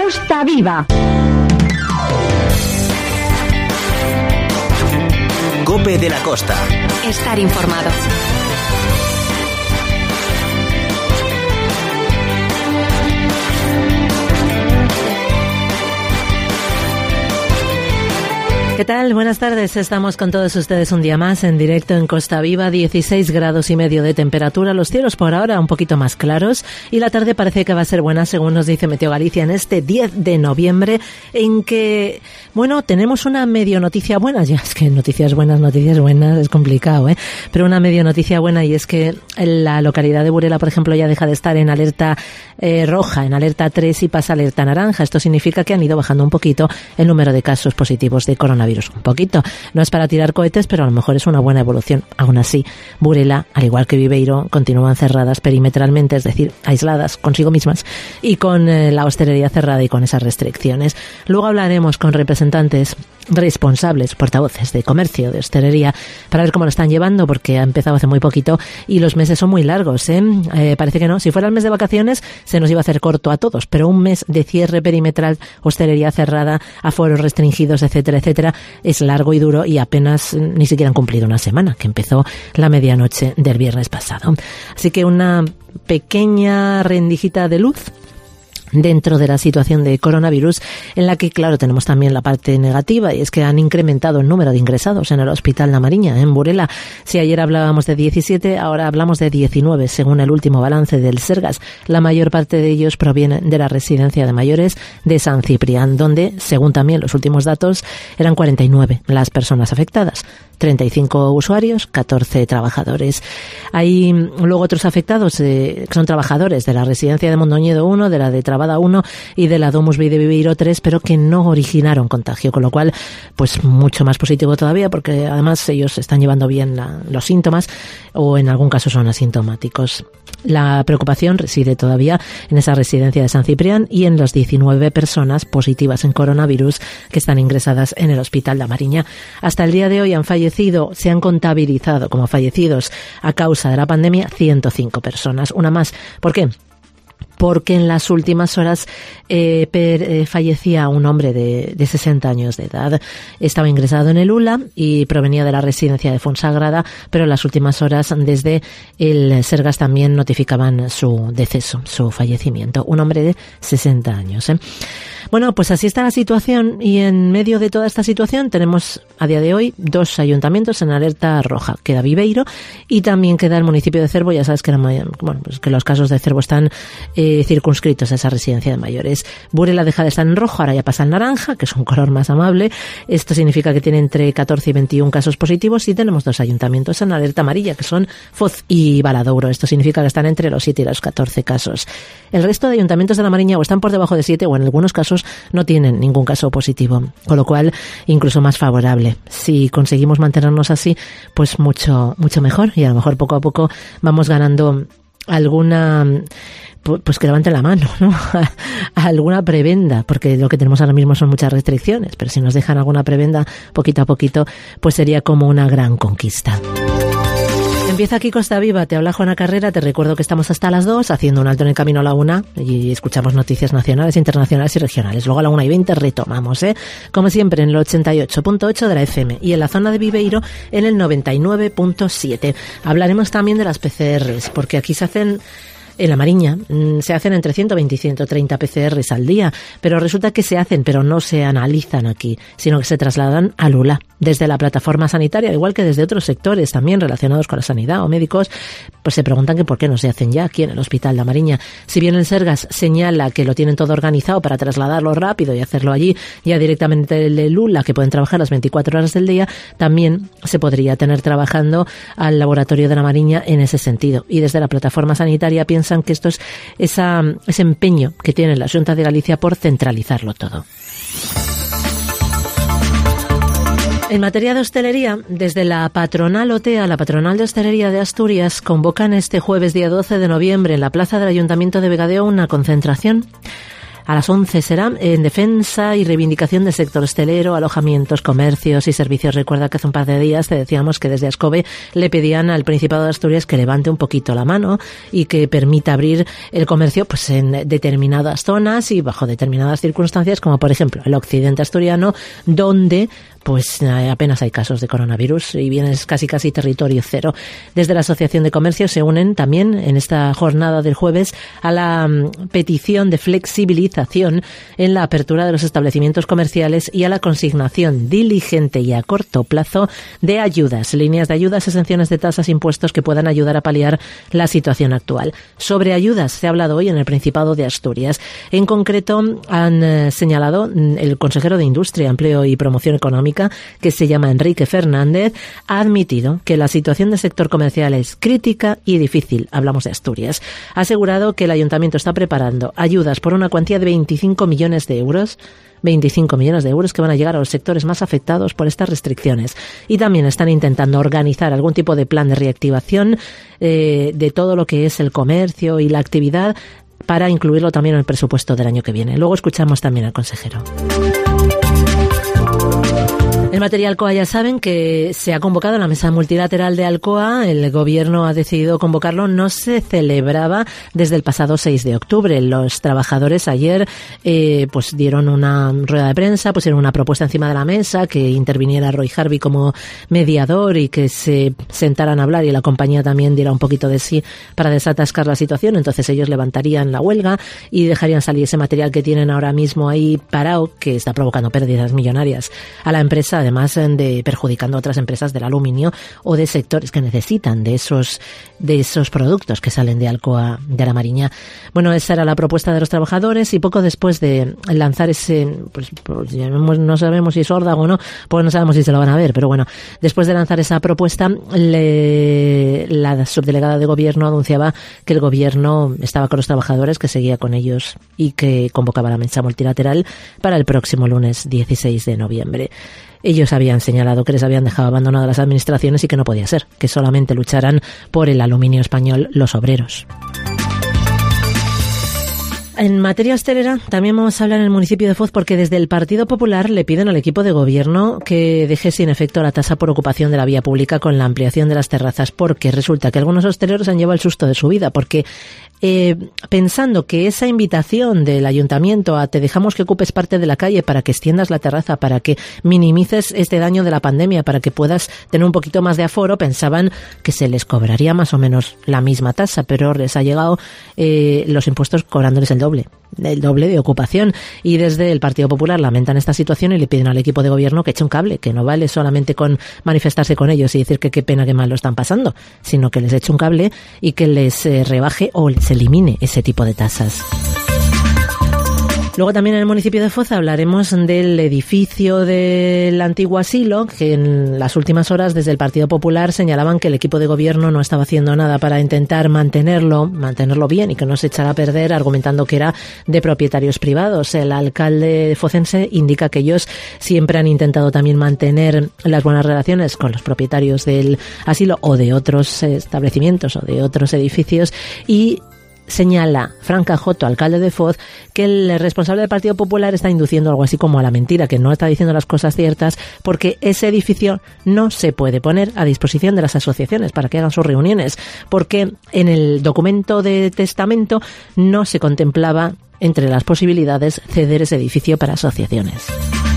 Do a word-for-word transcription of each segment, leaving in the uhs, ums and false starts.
Costa Viva. COPE de la Costa. Estar informado. ¿Qué tal? Buenas tardes. Estamos con todos ustedes un día más en directo en Costa Viva. dieciséis grados y medio de temperatura. Los cielos por ahora un poquito más claros y la tarde parece que va a ser buena, según nos dice Meteo Galicia, en este diez de noviembre, en que, bueno, tenemos una medio noticia buena. Ya es que noticias buenas, noticias buenas, es complicado, ¿eh? Pero una medio noticia buena, y es que la localidad de Burela, por ejemplo, ya deja de estar en alerta eh, roja, en alerta tres, y pasa a alerta naranja. Esto significa que han ido bajando un poquito el número de casos positivos de coronavirus. Un poquito. No es para tirar cohetes, pero a lo mejor es una buena evolución. Aún así, Burela, al igual que Viveiro, continúan cerradas perimetralmente, es decir, aisladas consigo mismas, y con eh, la hostelería cerrada y con esas restricciones. Luego hablaremos con representantes responsables, portavoces de comercio, de hostelería, para ver cómo lo están llevando, porque ha empezado hace muy poquito y los meses son muy largos, ¿eh? Eh, parece que no. Si fuera el mes de vacaciones, se nos iba a hacer corto a todos, pero un mes de cierre perimetral, hostelería cerrada, aforos restringidos, etcétera, etcétera, es largo y duro, y apenas ni siquiera han cumplido una semana, que empezó la medianoche del viernes pasado. Así que una pequeña rendijita de luz dentro de la situación de coronavirus, en la que, claro, tenemos también la parte negativa, y es que han incrementado el número de ingresados en el Hospital La Mariña, en Burela. Si ayer hablábamos de diecisiete, ahora hablamos de diecinueve, según el último balance del Sergas. La mayor parte de ellos provienen de la residencia de mayores de San Ciprián, donde, según también los últimos datos, eran cuarenta y nueve las personas afectadas. treinta y cinco usuarios, catorce trabajadores. Hay luego otros afectados, eh, que son trabajadores de la residencia de Mondoñedo uno, de la de Trabada uno y de la Domus Vei de Viveiro tres, pero que no originaron contagio, con lo cual, pues mucho más positivo todavía, porque además ellos están llevando bien la, los síntomas, o en algún caso son asintomáticos. La preocupación reside todavía en esa residencia de San Ciprián y en las diecinueve personas positivas en coronavirus que están ingresadas en el Hospital La Mariña. Hasta el día de hoy han fallecido, se han contabilizado como fallecidos a causa de la pandemia ciento cinco personas, una más. ¿Por qué? Porque en las últimas horas eh, per, eh, fallecía un hombre de, de sesenta años de edad. Estaba ingresado en el U L A y provenía de la residencia de Fonsagrada, pero en las últimas horas desde el Sergas también notificaban su deceso, su fallecimiento. Un hombre de sesenta años, ¿eh? Bueno, pues así está la situación, y en medio de toda esta situación tenemos a día de hoy dos ayuntamientos en alerta roja. Queda Viveiro y también queda el municipio de Cervo. Ya sabes que, la, bueno, pues que los casos de Cervo están eh, circunscritos a esa residencia de mayores. Burela deja de estar en rojo, ahora ya pasa al naranja, que es un color más amable. Esto significa que tiene entre catorce y veintiún casos positivos, y tenemos dos ayuntamientos en alerta amarilla, que son Foz y Valadouro. Esto significa que están entre los siete y los catorce casos. El resto de ayuntamientos de La Mariña o están por debajo de siete, o en algunos casos no tienen ningún caso positivo, con lo cual incluso más favorable. Si conseguimos mantenernos así, pues mucho mucho mejor, y a lo mejor poco a poco vamos ganando alguna, pues que levanten la mano, ¿no? Alguna prebenda, porque lo que tenemos ahora mismo son muchas restricciones, pero si nos dejan alguna prebenda poquito a poquito, pues sería como una gran conquista. Empieza aquí Costa Viva, te habla Juana Carrera. Te recuerdo que estamos hasta las dos, haciendo un alto en el camino a la una, y escuchamos noticias nacionales, internacionales y regionales. Luego a la una y veinte retomamos, ¿eh? Como siempre, en el ochenta y ocho punto ocho de la F M, y en la zona de Viveiro en el noventa y nueve punto siete. Hablaremos también de las P C Rs, porque aquí se hacen... En La Mariña se hacen entre ciento veinte y ciento treinta P C Rs al día, pero resulta que se hacen, pero no se analizan aquí, sino que se trasladan al U L A, desde la plataforma sanitaria, igual que desde otros sectores también relacionados con la sanidad o médicos, pues se preguntan que por qué no se hacen ya aquí en el Hospital La Mariña. Si bien el Sergas señala que lo tienen todo organizado para trasladarlo rápido y hacerlo allí ya directamente del U L A, que pueden trabajar las veinticuatro horas del día, también se podría tener trabajando al laboratorio de La Mariña en ese sentido. Y desde la plataforma sanitaria piensan que esto es esa, ese empeño que tiene la Xunta de Galicia por centralizarlo todo. En materia de hostelería, desde la patronal O T E A, la patronal de hostelería de Asturias, convocan este jueves día doce de noviembre en la plaza del Ayuntamiento de Vegadeo una concentración. A las once será en defensa y reivindicación del sector hostelero, alojamientos, comercios y servicios. Recuerda que hace un par de días te decíamos que desde Ascobe le pedían al Principado de Asturias que levante un poquito la mano y que permita abrir el comercio pues en determinadas zonas y bajo determinadas circunstancias, como por ejemplo el occidente asturiano, donde pues apenas hay casos de coronavirus y vienes casi casi territorio cero. Desde la Asociación de Comercio se unen también en esta jornada del jueves a la um, petición de flexibilización en la apertura de los establecimientos comerciales y a la consignación diligente y a corto plazo de ayudas, líneas de ayudas, exenciones de tasas, impuestos que puedan ayudar a paliar la situación actual. Sobre ayudas se ha hablado hoy en el Principado de Asturias. En concreto han eh, señalado el consejero de Industria, Empleo y Promoción Económica, que se llama Enrique Fernández, ha admitido que la situación del sector comercial es crítica y difícil. Hablamos de Asturias. Ha asegurado que el ayuntamiento está preparando ayudas por una cuantía de veinticinco millones de euros. veinticinco millones de euros que van a llegar a los sectores más afectados por estas restricciones. Y también están intentando organizar algún tipo de plan de reactivación eh, de todo lo que es el comercio y la actividad para incluirlo también en el presupuesto del año que viene. Luego escuchamos también al consejero. En materia Alcoa ya saben que se ha convocado la mesa multilateral de Alcoa. El gobierno ha decidido convocarlo. No se celebraba desde el pasado seis de octubre. Los trabajadores ayer eh, pues dieron una rueda de prensa, pusieron una propuesta encima de la mesa, que interviniera Roy Harvey como mediador y que se sentaran a hablar y la compañía también diera un poquito de sí para desatascar la situación. Entonces ellos levantarían la huelga y dejarían salir ese material que tienen ahora mismo ahí parado, que está provocando pérdidas millonarias a la empresa, además de perjudicando a otras empresas del aluminio o de sectores que necesitan de esos de esos productos que salen de Alcoa de la Mariña. Bueno, esa era la propuesta de los trabajadores y poco después de lanzar ese, pues, pues no sabemos si es órdago o no, pues no sabemos si se lo van a ver, pero bueno, después de lanzar esa propuesta, le, la subdelegada de gobierno anunciaba que el gobierno estaba con los trabajadores, que seguía con ellos y que convocaba la mesa multilateral para el próximo lunes dieciséis de noviembre. Ellos habían señalado que les habían dejado abandonadas las administraciones y que no podía ser, que solamente lucharan por el aluminio español los obreros. En materia hostelera también vamos a hablar en el municipio de Foz, porque desde el Partido Popular le piden al equipo de gobierno que deje sin efecto la tasa por ocupación de la vía pública con la ampliación de las terrazas, porque resulta que algunos hosteleros han llevado el susto de su vida, porque eh, pensando que esa invitación del ayuntamiento a te dejamos que ocupes parte de la calle para que extiendas la terraza, para que minimices este daño de la pandemia, para que puedas tener un poquito más de aforo, pensaban que se les cobraría más o menos la misma tasa, pero les ha llegado eh, los impuestos cobrándoles el doble, el doble de ocupación. Y desde el Partido Popular lamentan esta situación y le piden al equipo de gobierno que eche un cable, que no vale solamente con manifestarse con ellos y decir que qué pena, que mal lo están pasando, sino que les eche un cable y que les eh, rebaje o les elimine ese tipo de tasas. Luego también en el municipio de Foz hablaremos del edificio del antiguo asilo, que en las últimas horas desde el Partido Popular señalaban que el equipo de gobierno no estaba haciendo nada para intentar mantenerlo, mantenerlo bien y que no se echara a perder, argumentando que era de propietarios privados. El alcalde focense indica que ellos siempre han intentado también mantener las buenas relaciones con los propietarios del asilo o de otros establecimientos o de otros edificios, y señala Fran Cajoto, alcalde de Foz, que el responsable del Partido Popular está induciendo algo así como a la mentira, que no está diciendo las cosas ciertas, porque ese edificio no se puede poner a disposición de las asociaciones para que hagan sus reuniones, porque en el documento de testamento no se contemplaba entre las posibilidades ceder ese edificio para asociaciones.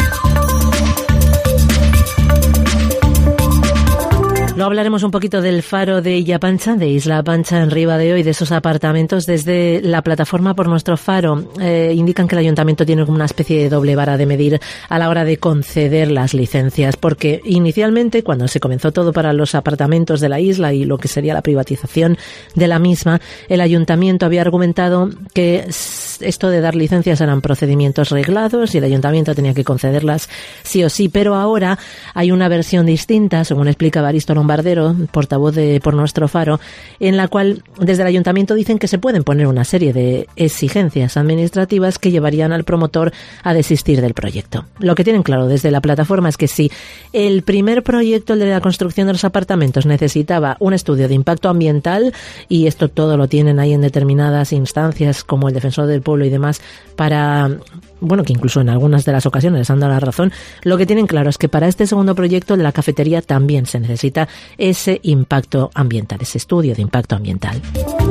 Luego hablaremos un poquito del faro de Illa Pancha, de Isla Pancha en Ribadeo, y de esos apartamentos. Desde la plataforma Por Nuestro Faro eh, indican que el ayuntamiento tiene como una especie de doble vara de medir a la hora de conceder las licencias, porque inicialmente, cuando se comenzó todo para los apartamentos de la isla y lo que sería la privatización de la misma, el ayuntamiento había argumentado que esto de dar licencias eran procedimientos reglados y el ayuntamiento tenía que concederlas sí o sí, pero ahora hay una versión distinta, según explica Evaristo Lombardi, Bardero, portavoz de Por Nuestro Faro, en la cual desde el ayuntamiento dicen que se pueden poner una serie de exigencias administrativas que llevarían al promotor a desistir del proyecto. Lo que tienen claro desde la plataforma es que si el primer proyecto, el de la construcción de los apartamentos, necesitaba un estudio de impacto ambiental, y esto todo lo tienen ahí en determinadas instancias como el Defensor del Pueblo y demás, para, bueno, que incluso en algunas de las ocasiones les han dado la razón, lo que tienen claro es que para este segundo proyecto de la cafetería también se necesita ese impacto ambiental, ese estudio de impacto ambiental.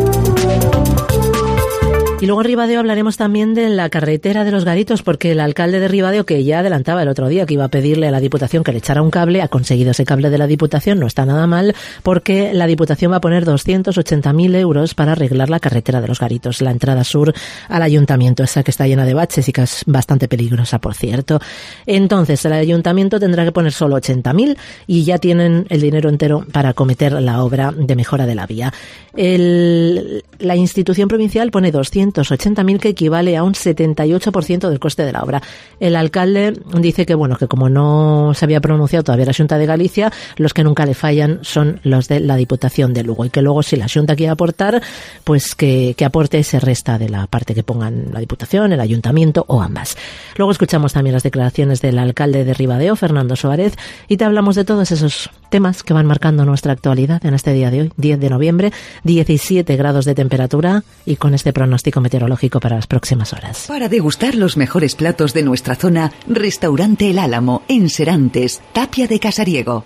Y luego en Ribadeo hablaremos también de la carretera de los Garitos, porque el alcalde de Ribadeo, que ya adelantaba el otro día que iba a pedirle a la Diputación que le echara un cable, ha conseguido ese cable de la Diputación, no está nada mal, porque la Diputación va a poner doscientos ochenta mil euros para arreglar la carretera de los Garitos, la entrada sur al ayuntamiento, esa que está llena de baches y que es bastante peligrosa, por cierto. Entonces, el ayuntamiento tendrá que poner solo ochenta mil y ya tienen el dinero entero para acometer la obra de mejora de la vía. El, la institución provincial pone doscientos ochenta mil, que equivale a un setenta y ocho por ciento del coste de la obra. El alcalde dice que, bueno, que como no se había pronunciado todavía la Xunta de Galicia, los que nunca le fallan son los de la Diputación de Lugo, y que luego si la Xunta quiere aportar, pues que, que aporte ese resta de la parte que pongan la Diputación, el Ayuntamiento o ambas. Luego escuchamos también las declaraciones del alcalde de Ribadeo, Fernando Suárez, y te hablamos de todos esos temas que van marcando nuestra actualidad en este día de hoy, diez de noviembre, diecisiete grados de temperatura, y con este pronóstico meteorológico para las próximas horas. Para degustar los mejores platos de nuestra zona, Restaurante El Álamo, en Serantes, Tapia de Casariego.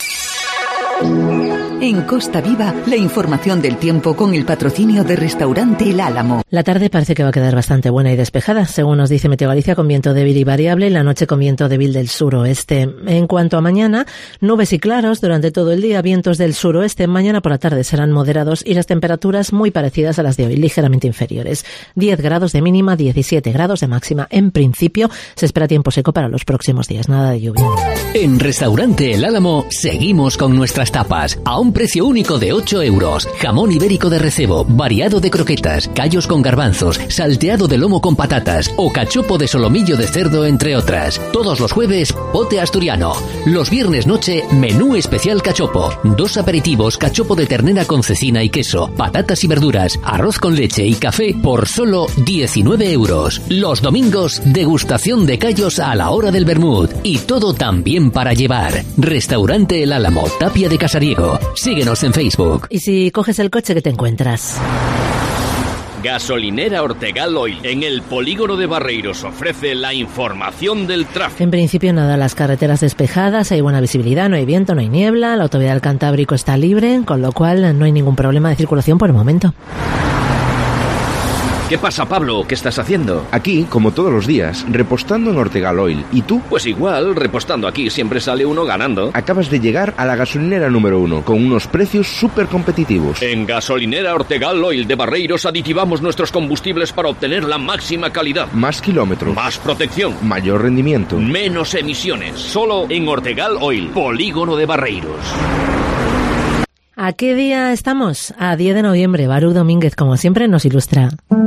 En Costa Viva, la información del tiempo con el patrocinio de Restaurante El Álamo. La tarde parece que va a quedar bastante buena y despejada, según nos dice Meteo Galicia, con viento débil y variable, y la noche con viento débil del suroeste. En cuanto a mañana, nubes y claros durante todo el día, vientos del suroeste. Mañana por la tarde serán moderados y las temperaturas muy parecidas a las de hoy, ligeramente inferiores. diez grados de mínima, diecisiete grados de máxima. En principio, se espera tiempo seco para los próximos días, nada de lluvia. En Restaurante El Álamo seguimos con nuestras tapas a un precio único de ocho euros. Jamón ibérico de recebo, variado de croquetas, callos con garbanzos, salteado de lomo con patatas o cachopo de solomillo de cerdo, entre otras. Todos los jueves, pote asturiano. Los viernes noche, menú especial cachopo. Dos aperitivos, cachopo de ternera con cecina y queso, patatas y verduras, arroz con leche y café por solo diecinueve euros. Los domingos, degustación de callos a la hora del vermut. Y todo también para llevar. Restaurante El Álamo, Tapia de Casariego. Síguenos en Facebook. Y si coges el coche, ¿qué te encuentras? Gasolinera Ortegal Oil, en el polígono de Barreiros, ofrece la información del tráfico. En principio nada, las carreteras despejadas, hay buena visibilidad, no hay viento, no hay niebla, la autovía del Cantábrico está libre, con lo cual no hay ningún problema de circulación por el momento. ¿Qué pasa, Pablo? ¿Qué estás haciendo? Aquí, como todos los días, repostando en Ortegal Oil. ¿Y tú? Pues igual, repostando aquí siempre sale uno ganando. Acabas de llegar a la gasolinera número uno, con unos precios súper competitivos. En Gasolinera Ortegal Oil de Barreiros aditivamos nuestros combustibles para obtener la máxima calidad. Más kilómetros. Más protección. Mayor rendimiento. Menos emisiones. Solo en Ortegal Oil, polígono de Barreiros. ¿A qué día estamos? A diez de noviembre. Baruch Domínguez, como siempre, nos ilustra.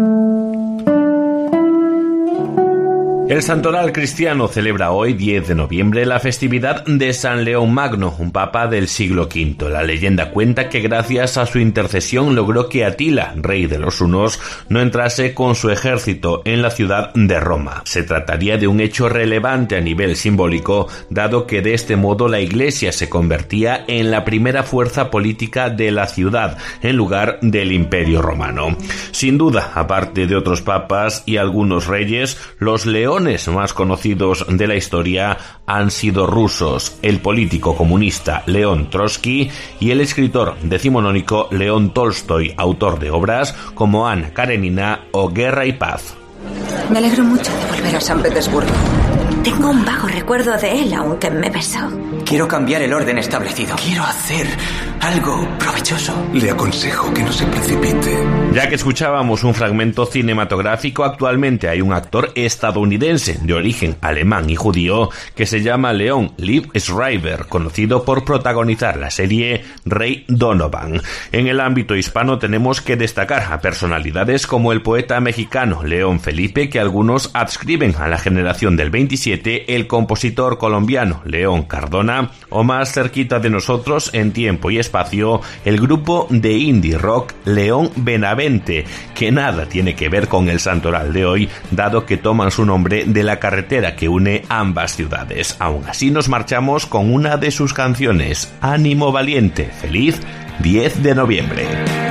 El Santoral cristiano celebra hoy, diez de noviembre, la festividad de San León Magno, un papa del siglo quinto. La leyenda cuenta que gracias a su intercesión logró que Atila, rey de los hunos, no entrase con su ejército en la ciudad de Roma. Se trataría de un hecho relevante a nivel simbólico, dado que de este modo la Iglesia se convertía en la primera fuerza política de la ciudad, en lugar del Imperio Romano. Sin duda, aparte de otros papas y algunos reyes, los leones más conocidos de la historia han sido rusos: el político comunista León Trotsky y el escritor decimonónico León Tolstoy, autor de obras como Ana Karenina o Guerra y Paz. Me alegro mucho de volver a San Petersburgo. Tengo un vago recuerdo de él, aunque me besó. Quiero cambiar el orden establecido. Quiero hacer algo provechoso. Le aconsejo que no se precipite. Ya que escuchábamos un fragmento cinematográfico, actualmente hay un actor estadounidense de origen alemán y judío que se llama Leon Liv Schreiber, conocido por protagonizar la serie Rey Donovan. En el ámbito hispano tenemos que destacar a personalidades como el poeta mexicano León Felipe, que algunos adscriben a la generación del veintisiete, el compositor colombiano León Cardona, o más cerquita de nosotros en tiempo y espacio espacio el grupo de indie rock León Benavente, que nada tiene que ver con el santoral de hoy, dado que toman su nombre de la carretera que une ambas ciudades. Aún así nos marchamos con una de sus canciones, Ánimo Valiente. Feliz diez de noviembre.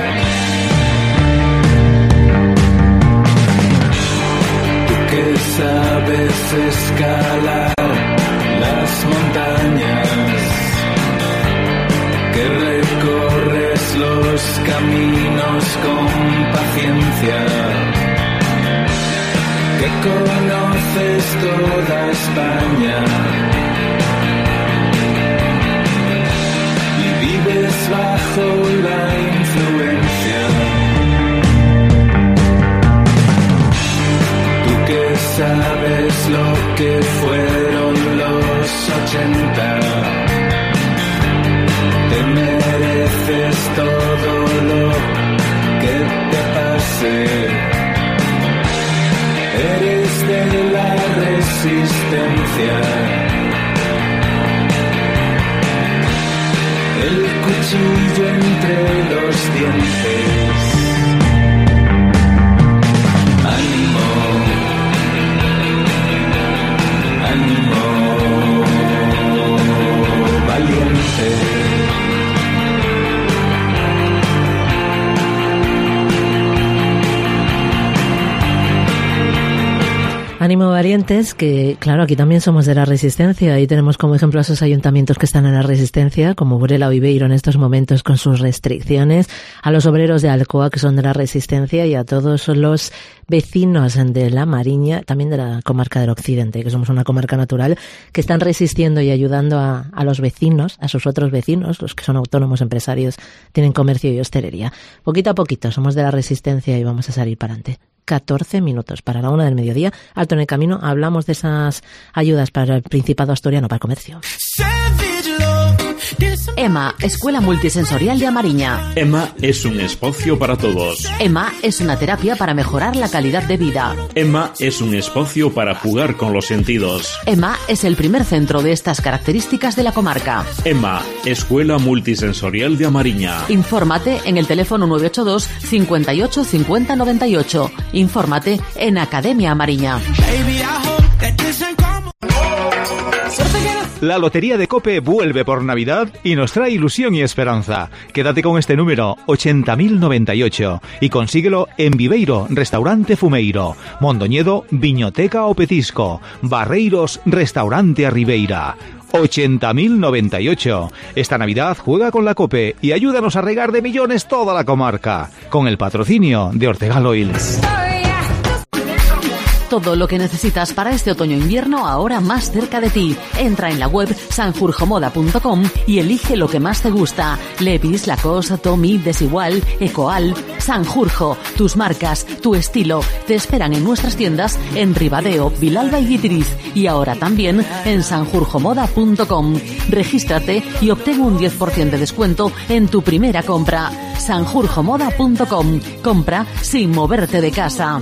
Tú que sabes escalar las montañas, que recorres los caminos con paciencia, que conoces toda España y vives bajo la influencia. Tú que sabes lo que fueron los ochenta, te mereces todo lo que te pase. Eres de la resistencia, el cuchillo entre los dientes. Ánimo, ánimo, valiente. Ánimo Valientes, que claro, aquí también somos de la Resistencia y tenemos como ejemplo a esos ayuntamientos que están en la Resistencia, como Burela o Viveiro en estos momentos con sus restricciones, a los obreros de Alcoa que son de la Resistencia y a todos los vecinos de la Mariña, también de la comarca del Occidente, que somos una comarca natural, que están resistiendo y ayudando a, a los vecinos, a sus otros vecinos, los que son autónomos, empresarios, tienen comercio y hostelería. Poquito a poquito somos de la Resistencia y vamos a salir para adelante. catorce minutos para la una del mediodía. Alto en el camino, hablamos de esas ayudas para el Principado Asturiano para el comercio. E M A, Escuela Multisensorial de Amariña. E M A es un espacio para todos. E M A es una terapia para mejorar la calidad de vida. E M A es un espacio para jugar con los sentidos. E M A es el primer centro de estas características de la comarca. E M A, Escuela Multisensorial de Amariña. Infórmate en el teléfono nueve ocho dos, cincuenta y ocho, cincuenta, noventa y ocho. Infórmate en Academia Amariña. La Lotería de COPE vuelve por Navidad y nos trae ilusión y esperanza. Quédate con este número, ochenta mil noventa y ocho, y consíguelo en Viveiro, Restaurante Fumeiro, Mondoñedo, Viñoteca o Petisco, Barreiros, Restaurante a Ribeira. ochenta mil noventa y ocho. Esta Navidad juega con la COPE y ayúdanos a regar de millones toda la comarca, con el patrocinio de Ortegal Oils. Todo lo que necesitas para este otoño-invierno ahora más cerca de ti. Entra en la web sanjurjomoda punto com y elige lo que más te gusta. Levi's, Lacoste, Tommy, Desigual, Ecoal, Sanjurjo. Tus marcas, tu estilo. Te esperan en nuestras tiendas en Ribadeo, Vilalba y Guitiriz. Y ahora también en sanjurjomoda punto com. Regístrate y obtén un diez por ciento de descuento en tu primera compra. sanjurjomoda punto com. Compra sin moverte de casa.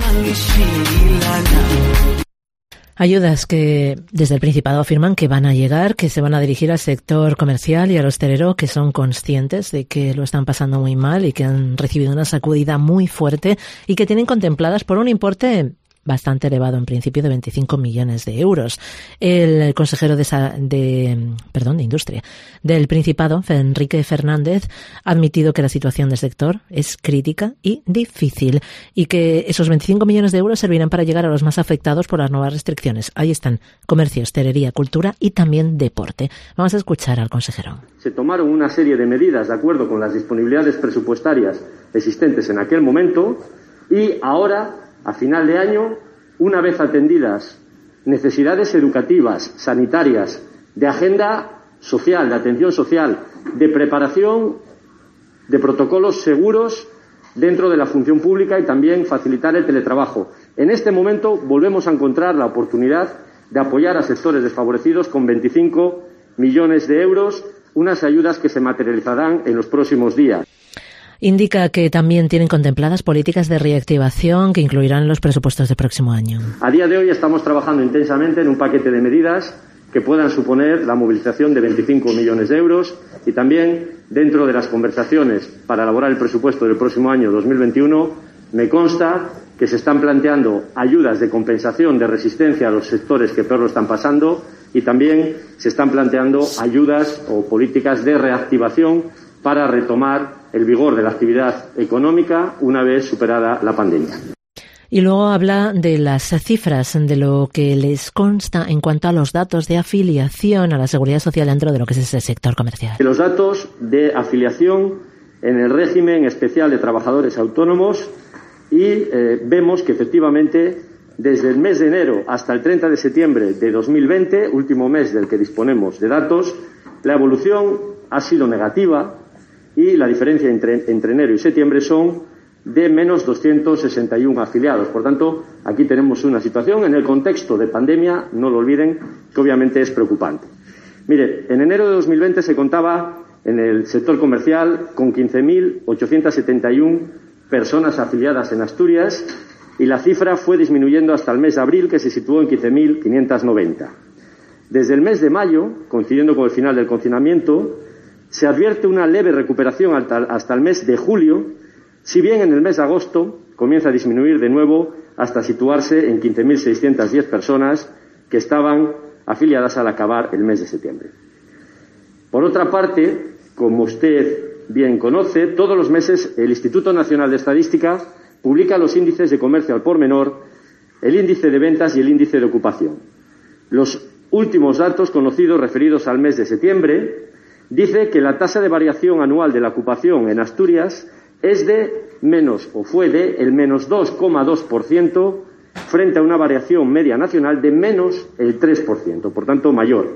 Ayudas que desde el Principado afirman que van a llegar, que se van a dirigir al sector comercial y al hostelero, que son conscientes de que lo están pasando muy mal y que han recibido una sacudida muy fuerte y que tienen contempladas por un importe bastante elevado, en principio de veinticinco millones de euros. El consejero de, de, perdón, de Industria del Principado, Enrique Fernández, ha admitido que la situación del sector es crítica y difícil y que esos veinticinco millones de euros servirán para llegar a los más afectados por las nuevas restricciones. Ahí están comercio, hostelería, cultura y también deporte. Vamos a escuchar al consejero. Se tomaron una serie de medidas de acuerdo con las disponibilidades presupuestarias existentes en aquel momento y ahora, a final de año, una vez atendidas necesidades educativas, sanitarias, de agenda social, de atención social, de preparación de protocolos seguros dentro de la función pública y también facilitar el teletrabajo. En este momento volvemos a encontrar la oportunidad de apoyar a sectores desfavorecidos con veinticinco millones de euros, unas ayudas que se materializarán en los próximos días. Indica que también tienen contempladas políticas de reactivación que incluirán los presupuestos del próximo año. A día de hoy estamos trabajando intensamente en un paquete de medidas que puedan suponer la movilización de veinticinco millones de euros y también dentro de las conversaciones para elaborar el presupuesto del próximo año dos mil veintiuno me consta que se están planteando ayudas de compensación de resistencia a los sectores que peor lo están pasando y también se están planteando ayudas o políticas de reactivación para retomar el vigor de la actividad económica una vez superada la pandemia. Y luego habla de las cifras, de lo que les consta en cuanto a los datos de afiliación a la Seguridad Social dentro de lo que es ese sector comercial. Los datos de afiliación en el régimen especial de trabajadores autónomos y eh, vemos que efectivamente desde el mes de enero hasta el treinta de septiembre de dos mil veinte, último mes del que disponemos de datos, la evolución ha sido negativa y la diferencia entre, entre enero y septiembre son de menos doscientos sesenta y uno afiliados. Por tanto, aquí tenemos una situación en el contexto de pandemia, no lo olviden, que obviamente es preocupante. Mire, en enero de dos mil veinte se contaba en el sector comercial con quince mil ochocientos setenta y uno personas afiliadas en Asturias y la cifra fue disminuyendo hasta el mes de abril, que se situó en quince mil quinientos noventa. Desde el mes de mayo, coincidiendo con el final del confinamiento, se advierte una leve recuperación hasta, hasta el mes de julio, si bien en el mes de agosto comienza a disminuir de nuevo hasta situarse en quince mil seiscientas diez personas que estaban afiliadas al acabar el mes de septiembre. Por otra parte, como usted bien conoce, todos los meses el Instituto Nacional de Estadística publica los índices de comercio al por menor, el índice de ventas y el índice de ocupación. Los últimos datos conocidos referidos al mes de septiembre dice que la tasa de variación anual de la ocupación en Asturias es de menos, o fue de, el menos dos coma dos por ciento frente a una variación media nacional de menos el tres por ciento, por tanto mayor.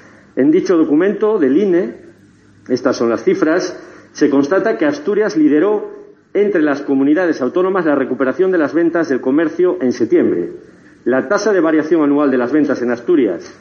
En dicho documento del I N E, estas son las cifras, se constata que Asturias lideró entre las comunidades autónomas la recuperación de las ventas del comercio en septiembre. La tasa de variación anual de las ventas en Asturias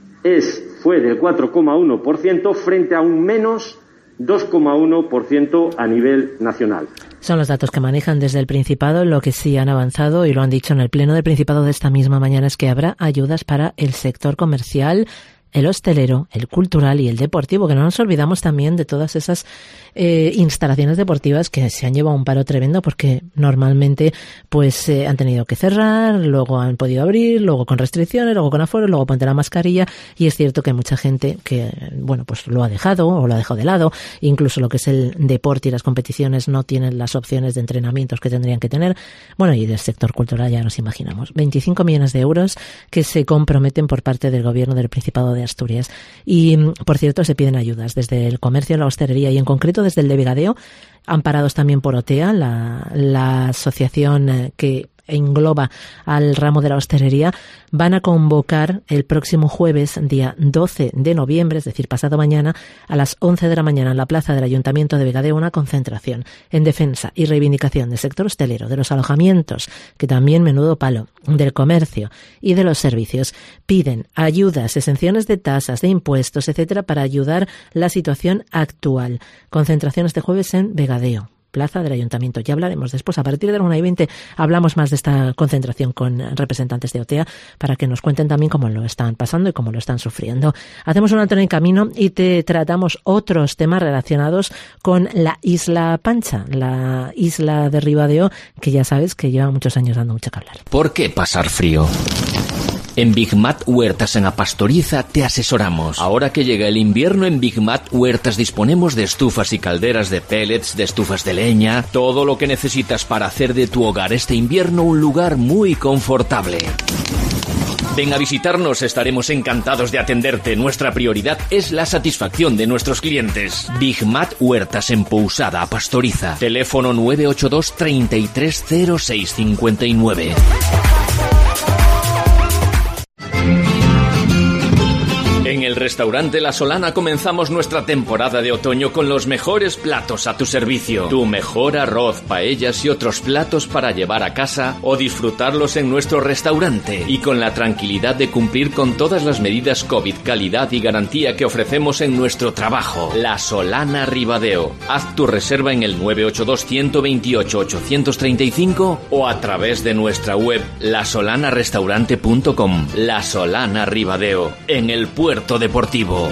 es, fue del cuatro coma uno por ciento frente a un menos dos coma uno por ciento a nivel nacional. Son los datos que manejan desde el Principado. Lo que sí han avanzado y lo han dicho en el Pleno del Principado de esta misma mañana es que habrá ayudas para el sector comercial, el hostelero, el cultural y el deportivo, que no nos olvidamos también de todas esas eh, instalaciones deportivas que se han llevado un paro tremendo porque normalmente pues eh, han tenido que cerrar, luego han podido abrir, luego con restricciones, luego con aforo, luego ponte la mascarilla y es cierto que hay mucha gente que, bueno, pues lo ha dejado o lo ha dejado de lado, incluso lo que es el deporte y las competiciones no tienen las opciones de entrenamientos que tendrían que tener. Bueno, y del sector cultural ya nos imaginamos. veinticinco millones de euros que se comprometen por parte del gobierno del Principado de Asturias. Y, por cierto, se piden ayudas desde el comercio, la hostelería y, en concreto, desde el de Vegadeo, amparados también por OTEA, la, la asociación que engloba al ramo de la hostelería, van a convocar el próximo jueves, día doce de noviembre, es decir, pasado mañana, a las once de la mañana en la plaza del Ayuntamiento de Vegadeo, una concentración en defensa y reivindicación del sector hostelero, de los alojamientos, que también menudo palo, del comercio y de los servicios. Piden ayudas, exenciones de tasas, de impuestos, etcétera, para ayudar la situación actual. Concentración este jueves en Vegadeo, plaza del Ayuntamiento. Ya hablaremos después. A partir de la una y veinte hablamos más de esta concentración con representantes de OTEA para que nos cuenten también cómo lo están pasando y cómo lo están sufriendo. Hacemos un alto en el camino y te tratamos otros temas relacionados con la Isla Pancha, la isla de Ribadeo, que ya sabes que lleva muchos años dando mucho que hablar. ¿Por qué pasar frío? En Big Mat Huertas en Apastoriza te asesoramos. Ahora que llega el invierno, en Big Mat Huertas disponemos de estufas y calderas de pellets, de estufas de leña, todo lo que necesitas para hacer de tu hogar este invierno un lugar muy confortable. Ven a visitarnos, estaremos encantados de atenderte. Nuestra prioridad es la satisfacción de nuestros clientes. Big Mat Huertas en Pousada, Pastoriza. Teléfono nueve ocho dos, treinta y tres, cero seis cincuenta y nueve. En el restaurante La Solana comenzamos nuestra temporada de otoño con los mejores platos a tu servicio. Tu mejor arroz, paellas y otros platos para llevar a casa o disfrutarlos en nuestro restaurante. Y con la tranquilidad de cumplir con todas las medidas COVID, calidad y garantía que ofrecemos en nuestro trabajo. La Solana Ribadeo. Haz tu reserva en el nueve ocho dos, uno dos ocho, ocho tres cinco o a través de nuestra web la solana restaurante punto com. La Solana Ribadeo, en el puerto deportivo.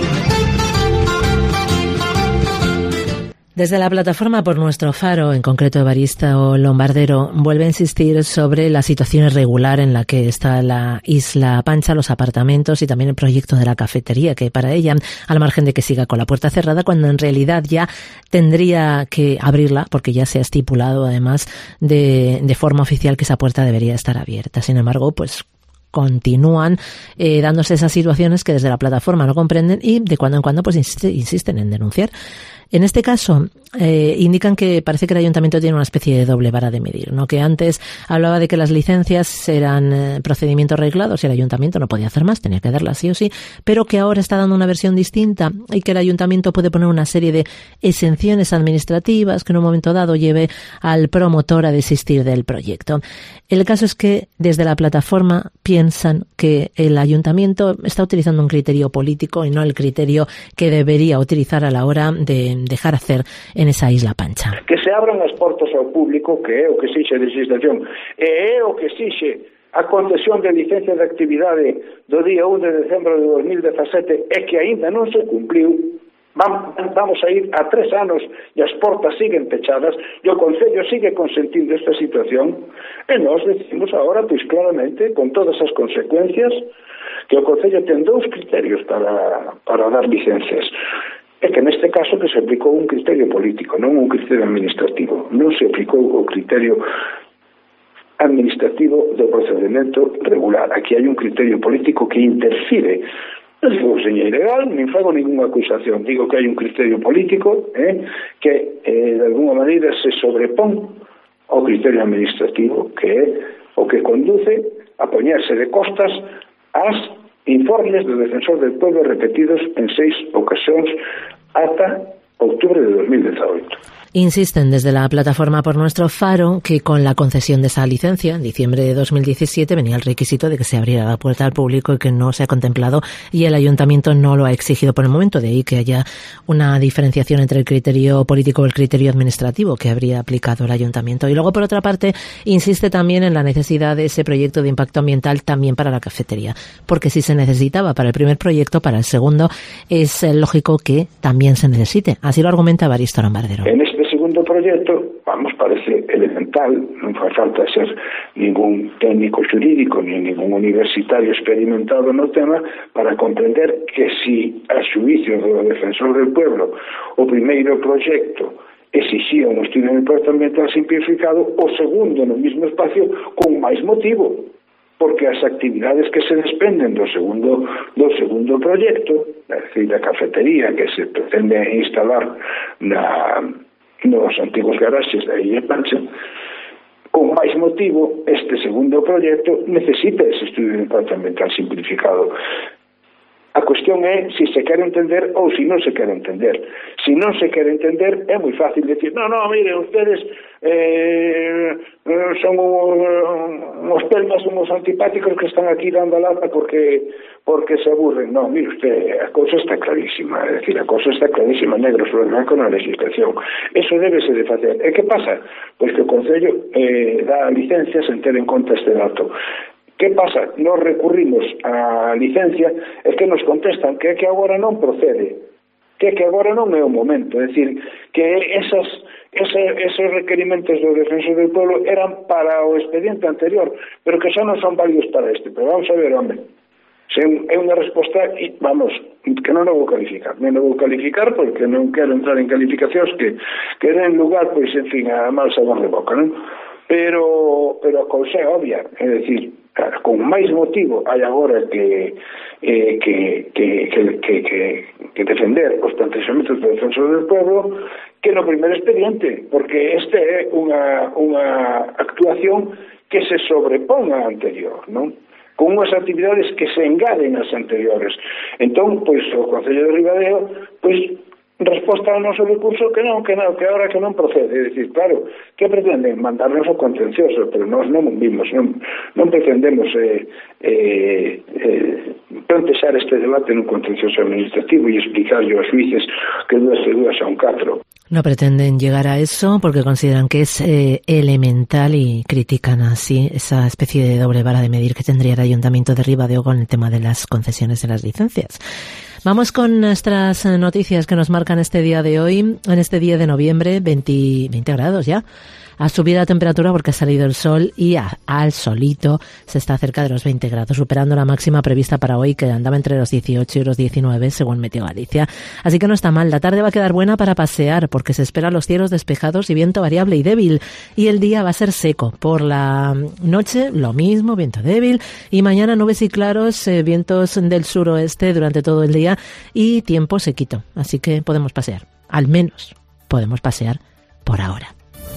Desde la plataforma Por Nuestro Faro, en concreto Evaristo Lombardero, vuelve a insistir sobre la situación irregular en la que está la Isla Pancha, los apartamentos y también el proyecto de la cafetería, que para ella, al margen de que siga con la puerta cerrada, cuando en realidad ya tendría que abrirla, porque ya se ha estipulado además de, de forma oficial que esa puerta debería estar abierta. Sin embargo, pues continúan eh, dándose esas situaciones que desde la plataforma no comprenden y de cuando en cuando pues insiste, insisten en denunciar. En este caso, eh, indican que parece que el ayuntamiento tiene una especie de doble vara de medir, ¿no? Que antes hablaba de que las licencias eran eh, procedimientos reglados y el ayuntamiento no podía hacer más, tenía que darlas sí o sí, pero que ahora está dando una versión distinta y que el ayuntamiento puede poner una serie de exenciones administrativas que en un momento dado lleve al promotor a desistir del proyecto. El caso es que desde la plataforma piensan que el ayuntamiento está utilizando un criterio político y no el criterio que debería utilizar a la hora de dejar hacer en esa Isla Pancha. Que se abran as portas ao público, que é o que exixe a legislación, e é o que exixe a concesión de licencia de actividade do día un de decembro de dos mil dezasete e que aínda non se cumpliu. Vamos a ir a tres anos e as portas siguen pechadas e o Concello sigue consentindo esta situación e nós decimos agora, pois claramente, con todas as consecuencias, que o Concello ten dous criterios para, para dar licencias. É que neste caso que se aplicou un criterio político, non un criterio administrativo. Non se aplicou o criterio administrativo do procedimento regular. Aquí hai un criterio político que interfire. Non digo que seña ilegal, nin fago ninguna acusación. Digo que hai un criterio político eh, que eh, de alguna maneira se sobrepón ao criterio administrativo, que é o que conduce a poñerse de costas as informes do Defensor del Pueblo repetidos en seis ocasións ata octubre de dos mil dezaoito. Insisten desde la plataforma Por Nuestro Faro que con la concesión de esa licencia, en diciembre de dos mil diecisiete, venía el requisito de que se abriera la puerta al público y que no se ha contemplado y el ayuntamiento no lo ha exigido por el momento, de ahí que haya una diferenciación entre el criterio político y el criterio administrativo que habría aplicado el ayuntamiento. Y luego, por otra parte, insiste también en la necesidad de ese proyecto de impacto ambiental también para la cafetería, porque si se necesitaba para el primer proyecto, para el segundo es lógico que también se necesite. Así lo argumenta Evaristo Lombardero. En este segundo proyecto, vamos, parece elemental, non fai falta ser ningún técnico xurídico ni ningún universitario experimentado no tema para comprender que si a xuicio do Defensor del Pueblo o primeiro proxecto exixía un estudio de impacto ambiental simplificado, o segundo no mesmo espacio con máis motivo, porque as actividades que se desprenden do segundo do segundo proxecto, é dicir, da cafetería que se pretende instalar na nos antigos garaxes da Illa Pancha, con máis motivo, este segundo proxecto necesita ese estudio de impacto ambiental simplificado. A cuestión é se se quere entender ou se non se quere entender. Se non se quere entender, é moi fácil decir, no, no, mire, ustedes eh, son uns pelmas, uns antipáticos que están aquí dando lata porque porque se aburren. No, mire usted, a cousa está clarísima, é dicir, a cousa está clarísima, negro sobre branco na legislación. Eso débese de facer. E que pasa? Pois que o Concello eh, dá licencias en ter en conta este dato. Que pasa? Nos recurrimos á licencia e que nos contestan que é que agora non procede, que é que agora non é o momento, é dicir, que esas, ese, esos requerimentos do Defensor del Pueblo eran para o expediente anterior, pero que xa non son válidos para este. Pero vamos a ver, hombre, se é unha resposta, e vamos, que non o vou calificar, non o vou calificar porque non quero entrar en calificacións que, que den lugar, pois, en fin, a mal sabor de boca, non? Pero, pero a cousa é obvia, é dicir, con máis motivo hai agora que, eh, que, que, que, que, que, que defender os plantexamentos do Defensor del Pueblo que no primeiro expediente, porque este é unha, unha actuación que se sobrepón á anterior, non? con unhas actividades que se engaden ás anteriores. Entón, pois, o Concello de Ribadeo, pois, resposta ao noso recurso que non, que non, que agora que non procede. É dicir, claro, que pretenden? Mandarnos ao contencioso, pero nós non vimos, non, non pretendemos eh, eh, eh, plantexar este debate nun contencioso administrativo e explicarlle aos juíces que dúas e dúas son catro. No pretenden llegar a eso porque consideran que es eh, elemental y critican así esa especie de doble vara de medir que tendría el Ayuntamiento de Ribadeo con el tema de las concesiones de las licencias. Vamos con nuestras noticias que nos marcan este día de hoy, en este día de noviembre, veinte, veinte grados ya. Ha subido la temperatura porque ha salido el sol y a, al solito se está cerca de los veinte grados, superando la máxima prevista para hoy, que andaba entre los dieciocho y los diecinueve, según Meteo Galicia. Así que no está mal. La tarde va a quedar buena para pasear porque se esperan los cielos despejados y viento variable y débil. Y el día va a ser seco. Por la noche, lo mismo, viento débil. Y mañana nubes y claros, eh, vientos del suroeste durante todo el día y tiempo sequito. Así que podemos pasear. Al menos podemos pasear por ahora.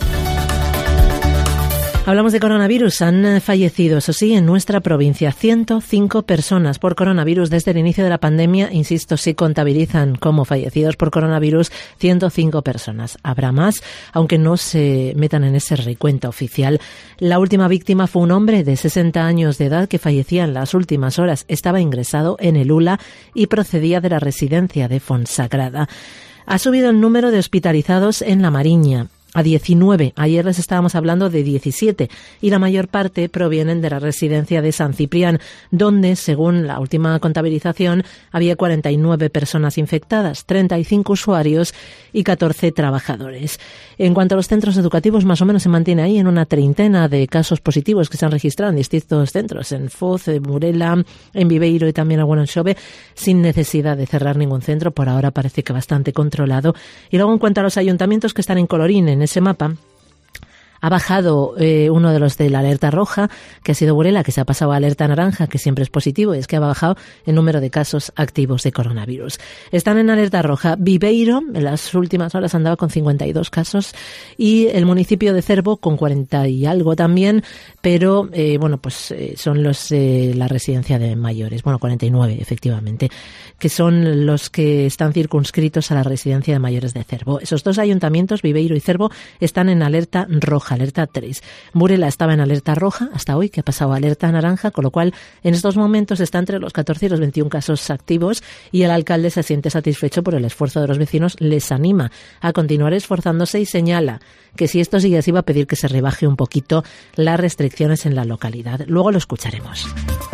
Hablamos de coronavirus. Han fallecido, eso sí, en nuestra provincia ciento cinco personas por coronavirus desde el inicio de la pandemia. Insisto, sí contabilizan como fallecidos por coronavirus ciento cinco personas. Habrá más, aunque no se metan en ese recuento oficial. La última víctima fue un hombre de sesenta años de edad que fallecía en las últimas horas. Estaba ingresado en el U L A y procedía de la residencia de Fonsagrada. Ha subido el número de hospitalizados en La Mariña a diecinueve. Ayer les estábamos hablando de diecisiete y la mayor parte provienen de la residencia de San Ciprián, donde, según la última contabilización, había cuarenta y nueve personas infectadas, treinta y cinco usuarios y catorce trabajadores. En cuanto a los centros educativos, más o menos se mantiene ahí en una treintena de casos positivos que se han registrado en distintos centros, en Foz, en Burela, en Viveiro y también en Xove, sin necesidad de cerrar ningún centro. Por ahora parece que bastante controlado. Y luego, en cuanto a los ayuntamientos que están en colorín en ese mapa, ha bajado eh, uno de los de la alerta roja, que ha sido Burela, que se ha pasado a alerta naranja, que siempre es positivo, y es que ha bajado el número de casos activos de coronavirus. Están en alerta roja Viveiro, en las últimas horas andaba con cincuenta y dos casos, y el municipio de Cervo con cuarenta y algo también, pero eh, bueno, pues eh, son los de la residencia de mayores, bueno, cuarenta y nueve efectivamente, que son los que están circunscritos a la residencia de mayores de Cervo. Esos dos ayuntamientos, Viveiro y Cervo, están en alerta roja, alerta tres. Burela estaba en alerta roja hasta hoy, que ha pasado a alerta naranja, con lo cual en estos momentos está entre los catorce y los veintiún casos activos, y el alcalde se siente satisfecho por el esfuerzo de los vecinos, les anima a continuar esforzándose y señala que si esto sigue así va a pedir que se rebaje un poquito las restricciones en la localidad. Luego lo escucharemos.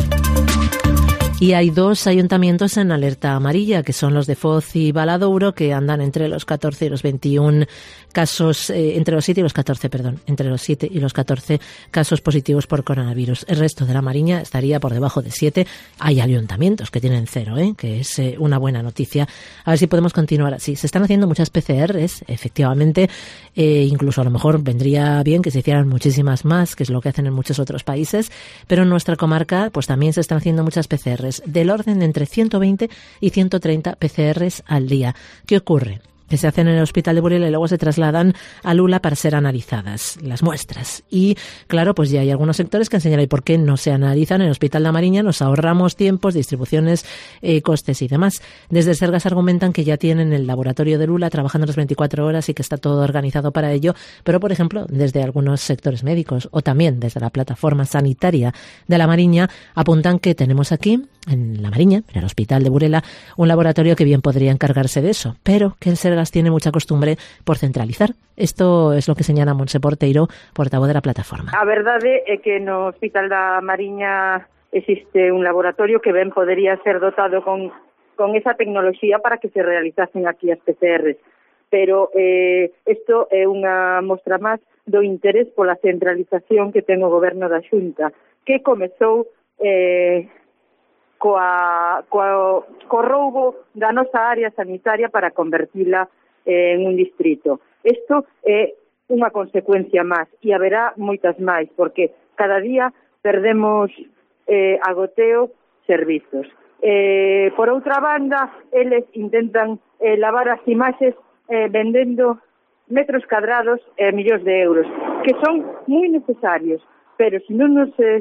Y hay dos ayuntamientos en alerta amarilla, que son los de Foz y Valadouro, que andan entre los catorce y los veintiún casos, eh, entre los siete y los catorce, perdón, entre los siete y los catorce casos positivos por coronavirus. El resto de la Mariña estaría por debajo de siete. Hay ayuntamientos que tienen cero, ¿eh? que es eh, una buena noticia. A ver si podemos continuar así. Se están haciendo muchas P C Rs, efectivamente, eh, incluso a lo mejor vendría bien que se hicieran muchísimas más, que es lo que hacen en muchos otros países, pero en nuestra comarca pues también se están haciendo muchas P C Rs, del orden de entre ciento veinte y ciento treinta P C Rs al día. ¿Qué ocurre? Que se hacen en el Hospital de Burela y luego se trasladan al U L A para ser analizadas las muestras. Y claro, pues ya hay algunos sectores que han señalado, ¿y por qué no se analizan en el Hospital de la Mariña? Nos ahorramos tiempos, distribuciones, eh, costes y demás. Desde Sergas argumentan que ya tienen el laboratorio del U L A trabajando las veinticuatro horas y que está todo organizado para ello, pero por ejemplo, desde algunos sectores médicos o también desde la plataforma sanitaria de la Mariña apuntan que tenemos aquí, en la Mariña, en el Hospital de Burela, un laboratorio que bien podría encargarse de eso, pero que el Sergas tiene mucha costumbre por centralizar. Esto es lo que señala Monse Porteiro, portavoz de la plataforma. A verdade é que no Hospital da Mariña existe un laboratorio que ben podería ser dotado con, con esa tecnoloxía para que se realizasen aquí as P C Rs. Pero eh, isto é unha mostra máis do interés pola centralización que ten o goberno da Xunta, que comezou eh, coa, coa, co roubo da nosa área sanitaria para convertila eh, en un distrito. Isto é unha consecuencia máis e haberá moitas máis, porque cada día perdemos eh, agoteo servizos. Eh, por outra banda, eles intentan eh, lavar as imaxes eh, vendendo metros cadrados e eh, millóns de euros, que son moi necesarios, pero se non nos eh,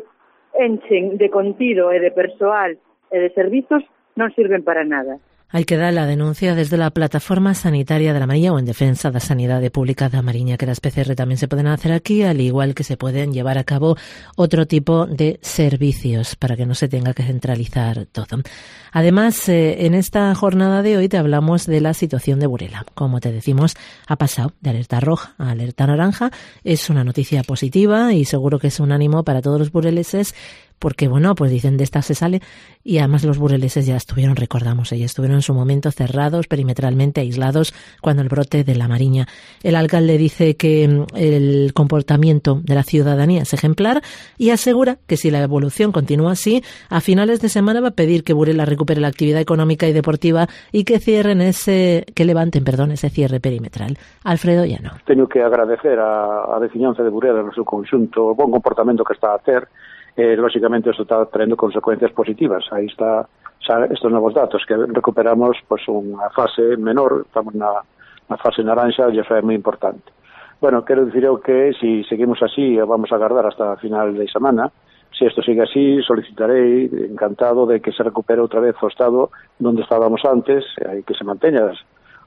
enchen de contido e de persoal e de servizos, non sirven para nada. Hai que dar a denuncia desde la Plataforma Sanitaria de la Mariña ou en defensa da sanidade pública da Mariña, que las P C R tamén se poden hacer aquí, al igual que se pueden llevar a cabo otro tipo de servicios para que no se tenga que centralizar todo. Además, eh, en esta jornada de hoy te hablamos de la situación de Burela. Como te decimos, ha pasado de alerta roja a alerta naranja. Es una noticia positiva y seguro que es un ánimo para todos los bureleses, porque, bueno, pues dicen de esta se sale, y además los bureleses ya estuvieron, recordamos, ya estuvieron en su momento cerrados, perimetralmente aislados, cuando el brote de la Mariña. El alcalde dice que el comportamiento de la ciudadanía es ejemplar y asegura que si la evolución continúa así, a finales de semana va a pedir que Burela recupere la actividad económica y deportiva y que cierren ese, que levanten, perdón, ese cierre perimetral. Alfredo Llano. Teño que agradecer a, a veciñanza de Burela no seu conxunto o bon comportamento que está a ter. Eh, lógicamente esto está trayendo consecuencias positivas. Ahí está xa, estos nuevos datos que recuperamos pues unha fase menor, estamos na, na fase naranja, e eso é moi importante. Bueno, quero dicir eu que si seguimos así, vamos a agardar hasta final de semana. Si esto sigue así, solicitarei encantado de que se recupere outra vez o estado donde estábamos antes, e que se manteña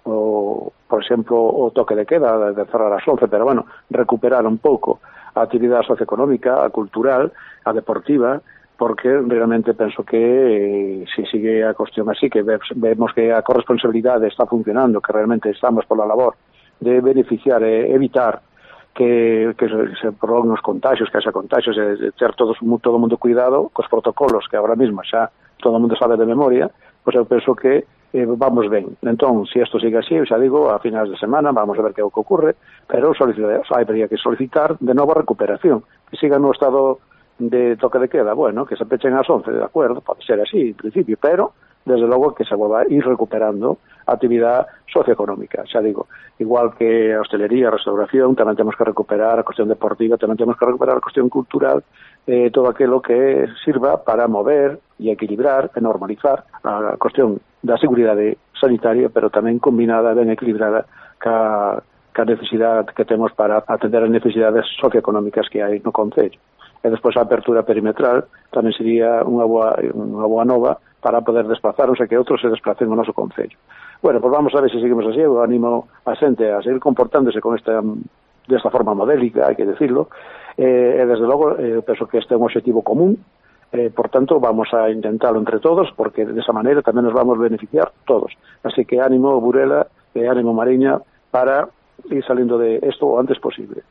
o, por exemplo, o toque de queda de cerrar as once, pero bueno, recuperar un pouco a actividade socioeconómica, a cultural, a deportiva, porque realmente penso que eh, si sigue a cuestión así, que vemos que a corresponsabilidade está funcionando, que realmente estamos por la labor de beneficiar e evitar que, que se prolonguen os contagios, que haxa contagios, de ter todos, todo o mundo cuidado cos protocolos que agora mismo xa todo o mundo sabe de memoria, pois eu penso que eh, vamos ben. Entón, se si isto sigue así, eu xa digo, a finais de semana vamos a ver que é o que ocurre, pero habría que solicitar de novo a recuperación, que siga no estado de toque de queda, bueno, que se pechen ás once, de acuerdo, pode ser así, en principio, pero, desde logo, que se vuelva a ir recuperando a actividade socioeconómica, xa digo, igual que a hostelería, a restauración, tamén temos que recuperar a cuestión deportiva, tamén temos que recuperar a cuestión cultural, eh, todo aquilo que sirva para mover e equilibrar e normalizar a cuestión da seguridade sanitaria, pero tamén combinada, ben equilibrada, ca, ca necesidade que temos para atender as necesidades socioeconómicas que hai no concello. E despois a apertura perimetral tamén sería unha boa, unha boa nova para poder desplazarnos e que outros se desplacen ao noso concello. Bueno, pues vamos a ver se seguimos así. Eu animo a xente a seguir comportándose con esta desta forma modélica, hai que decirlo, eh, e desde logo eh, penso que este é un objetivo común, eh, por tanto vamos a intentarlo entre todos, porque de esa maneira tamén nos vamos a beneficiar todos. Así que ánimo Burela e ánimo Mariña para ir saliendo de esto o antes posible.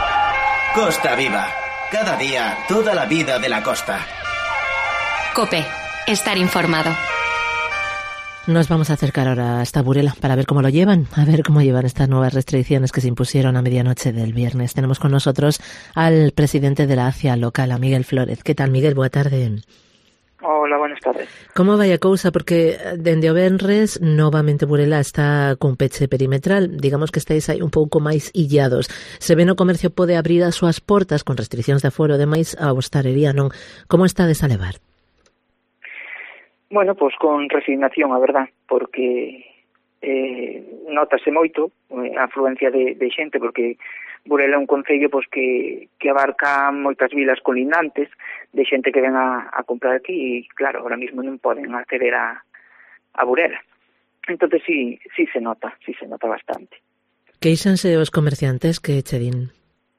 Costa Viva. Cada día, toda la vida de la costa. COPE. Estar informado. Nos vamos a acercar ahora hasta Burela para ver cómo lo llevan, a ver cómo llevan estas nuevas restricciones que se impusieron a medianoche del viernes. Tenemos con nosotros al presidente de la A C I A local, a Miguel Flórez. ¿Qué tal, Miguel? Boa tarde. Hola, buenas tardes. Como vai a cousa? Porque dende o venres novamente Burela está cun peche perimetral. Digamos que estáis aí un pouco máis illados. Se ven o comercio pode abrir as súas portas con restriccións de aforo, demais a hostalería non. Como estades a levar? Bueno, pois con resignación, a verdad, porque eh, notase moito a afluencia de, de xente, porque Burela é un concello pois, que, que abarca moitas vilas colindantes de xente que ven a, a comprar aquí e, claro, ahora mismo non poden acceder a, a Burela. Entonces sí, sí se nota, sí se nota bastante. Queixanse os comerciantes que che din?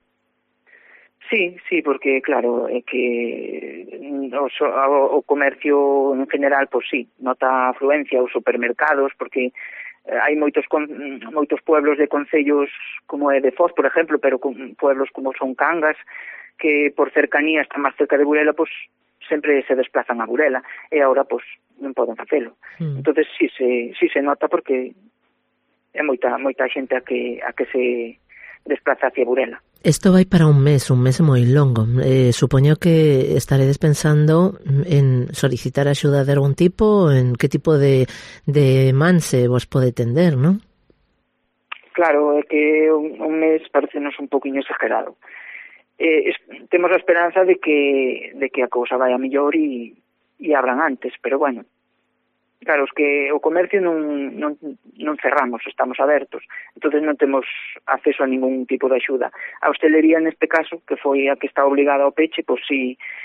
Sí, sí, porque, claro, é que o, o, o comercio en general, pois sí, nota afluencia, os supermercados, porque hai moitos con, moitos pueblos de concellos como é de Foz, por exemplo, pero con pueblos como son Cangas, que por cercanía están máis cerca de Burela, pois sempre se desplazan a Burela, e agora pois non poden facelo. Mm. Entonces sí se sí se nota porque é moita moita xente a que a que se desplaza hacia Burela. Isto vai para un mes, un mes moi longo. Eh, supoño que estaredes pensando en solicitar axuda de algún tipo, en que tipo de, de man se vos pode tender, non? Claro, é que un, un mes parecenos un poquinho exagerado. Eh, es, temos a esperanza de que de que a cousa vai a mellor e, e abran antes, pero bueno, claro, es que o comercio non, non, non cerramos, estamos abertos, entonces non temos acceso a ningún tipo de axuda. A hostelería neste caso, que foi a que está obligada ao peche, pois si,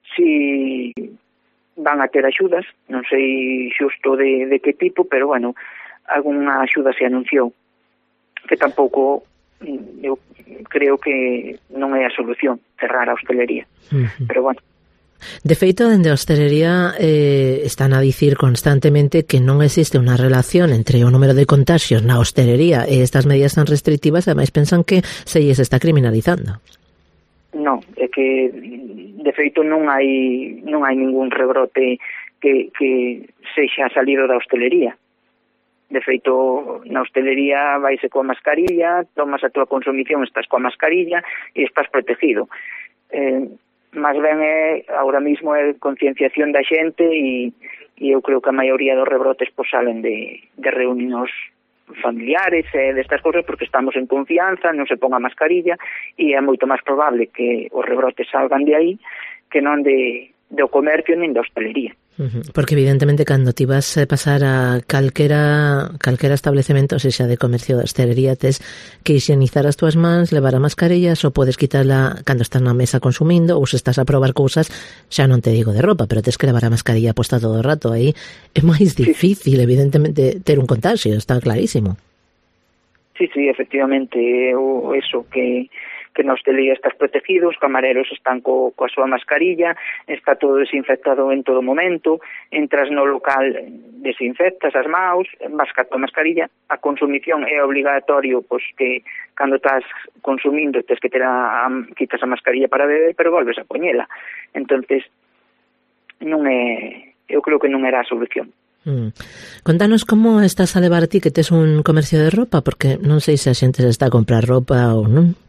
si van a ter axudas, non sei xusto de, de que tipo, pero bueno, algunha axuda se anunciou, que tampouco eu creo que non é a solución cerrar a hostelería. Uh-huh. Pero bueno. De feito, dende a hostelería eh, están a dicir constantemente que non existe unha relación entre o número de contagios na hostelería e estas medidas tan restrictivas, ademais pensan que se lles está criminalizando. Non, é que de feito non hai non hai ningún rebrote que, que sexa salido da hostelería. De feito, na hostelería vaise coa mascarilla, tomas a túa consumición, estás coa mascarilla e estás protegido. Eh, máis ben é, ahora mismo, é concienciación da xente e, e eu creo que a maioría dos rebrotes pues, salen de, de reunións familiares e destas cousas porque estamos en confianza, non se ponga mascarilla e é moito máis probable que os rebrotes salgan de aí que non de, de o comercio nin da hostelería. Porque evidentemente cando ti vas a pasar a calquera calquera establecemento, sexa de comercio de hostelería, tes que higienizar as túas mans, levar a mascarilla, só podes quitarla cando estás na mesa consumindo ou se estás a probar cousas, xa non te digo de roupa, pero tes que levar a mascarilla posta todo o rato. Aí é máis difícil, sí. Evidentemente, ter un contagio, está clarísimo. Sí, sí, efectivamente, o eso que que na hostelería estás protegido, os camareros están co, coa súa mascarilla, está todo desinfectado en todo momento, entras no local, desinfectas as maus, vas ca tua mascarilla, a consumición é obligatorio, pois que cando estás consumindo tens que ter a, a, quitas a mascarilla para beber, pero volves a poñela. Entonces, non é, eu creo que non era a solución. Mm. Contanos como estás a levar ti que tes un comercio de roupa, porque non sei se a xente se está a comprar roupa ou non.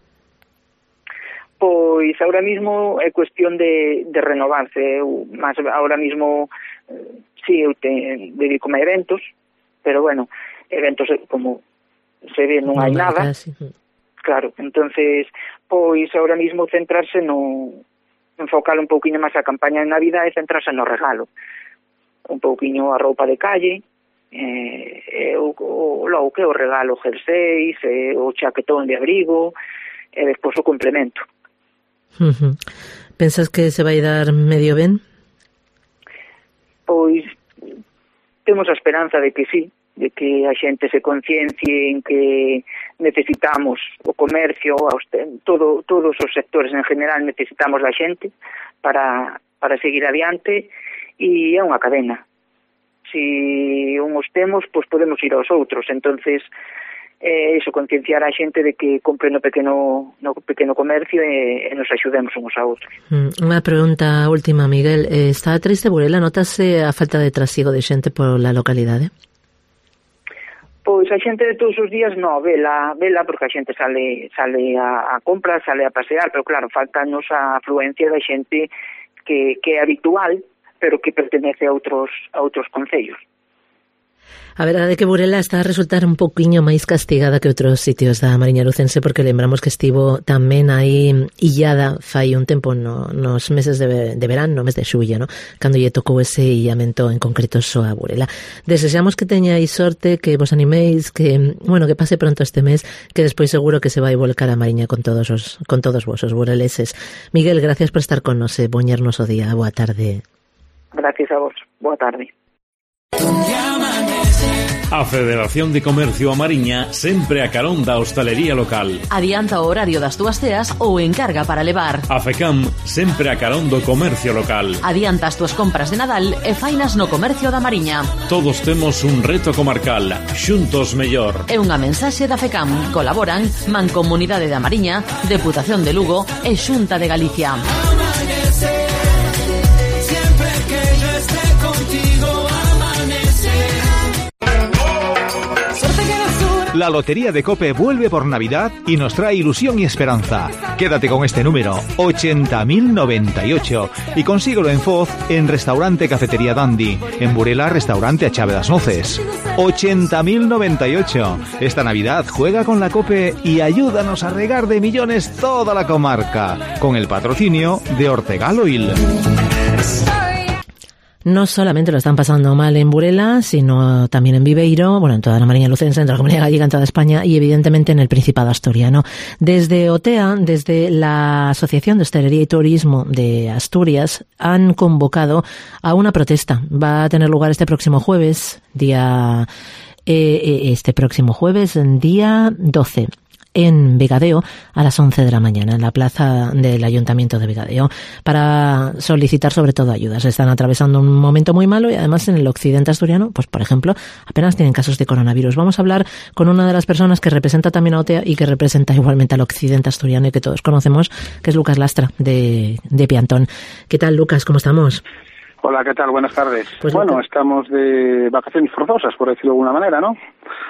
Pois ahora mismo é cuestión de, de renovarse. Eu, mas ahora mismo, eh, sí, eu te dedico a eventos, pero bueno, eventos como se ve non hai nada. Casi. Claro, entonces, pois ahora mismo centrarse no enfocar un pouquiño máis a campaña de Navidad e centrarse no regalo. Un pouquiño a roupa de calle, eh, o, o, logo que o regalo jerseis, eh, o chaquetón de abrigo, e despois o complemento. Uh-huh. Pensas que se vai dar medio ben? Pois temos a esperanza de que sí, de que a xente se conciencie en que necesitamos o comercio, todo, todos os sectores en general necesitamos a xente para, para seguir adiante e é unha cadena. Si uns temos, pois podemos ir aos outros, entonces eh, iso, concienciar a xente de que compre no pequeno no pequeno comercio e, e nos axudemos uns a outros. Mm, unha pregunta última, Miguel. Eh, está triste Burela? Notase a falta de trasiego de xente pola localidade? Pois a xente de todos os días no, vela, vela porque a xente sale sale a, a comprar, sale a pasear, pero claro, faltanos a afluencia da xente que, que é habitual, pero que pertenece a outros a outros concellos. A verdade é que Burela está a resultar un pouquiño máis castigada que outros sitios da Mariña Lucense, porque lembramos que estivo tamén aí illada fai un tempo no, nos meses de, de verán, no mes de xullo, no? Cando lle tocou ese illamento en concreto só a Burela. Desexamos que teñais sorte, que vos animéis, que, bueno, que pase pronto este mes, que despois seguro que se vai volcar a Mariña con todos os, con todos vos, os bureleses. Miguel, gracias por estar con nos e poñernos o día. Boa tarde. Gracias a vos. Boa tarde. A Federación de Comercio a Mariña sempre a carón da hostalería local. Adianta o horario das túas ceas ou encarga para levar. A FECAM sempre a carón do comercio local. Adianta as túas compras de Nadal e fainas no comercio da Mariña. Todos temos un reto comarcal, xuntos mellor. É unha mensaxe da FECAM. Colaboran Mancomunidade da Mariña, Deputación de Lugo e Xunta de Galicia. La Lotería de COPE vuelve por Navidad y nos trae ilusión y esperanza. Quédate con este número, ochenta mil noventa y ocho, y consíguelo en Foz, en Restaurante Cafetería Dandy, en Burela, Restaurante A Chave das Noces. ochenta mil noventa y ocho. Esta Navidad juega con la COPE y ayúdanos a regar de millones toda la comarca, con el patrocinio de Ortegal Oil. No solamente lo están pasando mal en Burela, sino también en Viveiro, bueno, en toda la Mariña Lucense, en la Comunidad Gallega, en toda España y evidentemente en el Principado Asturiano. Desde OTEA, desde la Asociación de Hostelería y Turismo de Asturias, han convocado a una protesta. Va a tener lugar este próximo jueves, día eh, este próximo jueves, día doce. En Vegadeo a las once de la mañana, en la plaza del Ayuntamiento de Vegadeo, para solicitar sobre todo ayudas. Están atravesando un momento muy malo y además en el occidente asturiano, pues por ejemplo, apenas tienen casos de coronavirus. Vamos a hablar con una de las personas que representa también a OTEA y que representa igualmente al occidente asturiano y que todos conocemos, que es Lucas Lastra, de, de Piantón. ¿Qué tal, Lucas? ¿Cómo estamos? Hola, ¿qué tal? Buenas tardes. Pues bueno, Lucas, estamos de vacaciones forzosas, por decirlo de alguna manera, ¿no?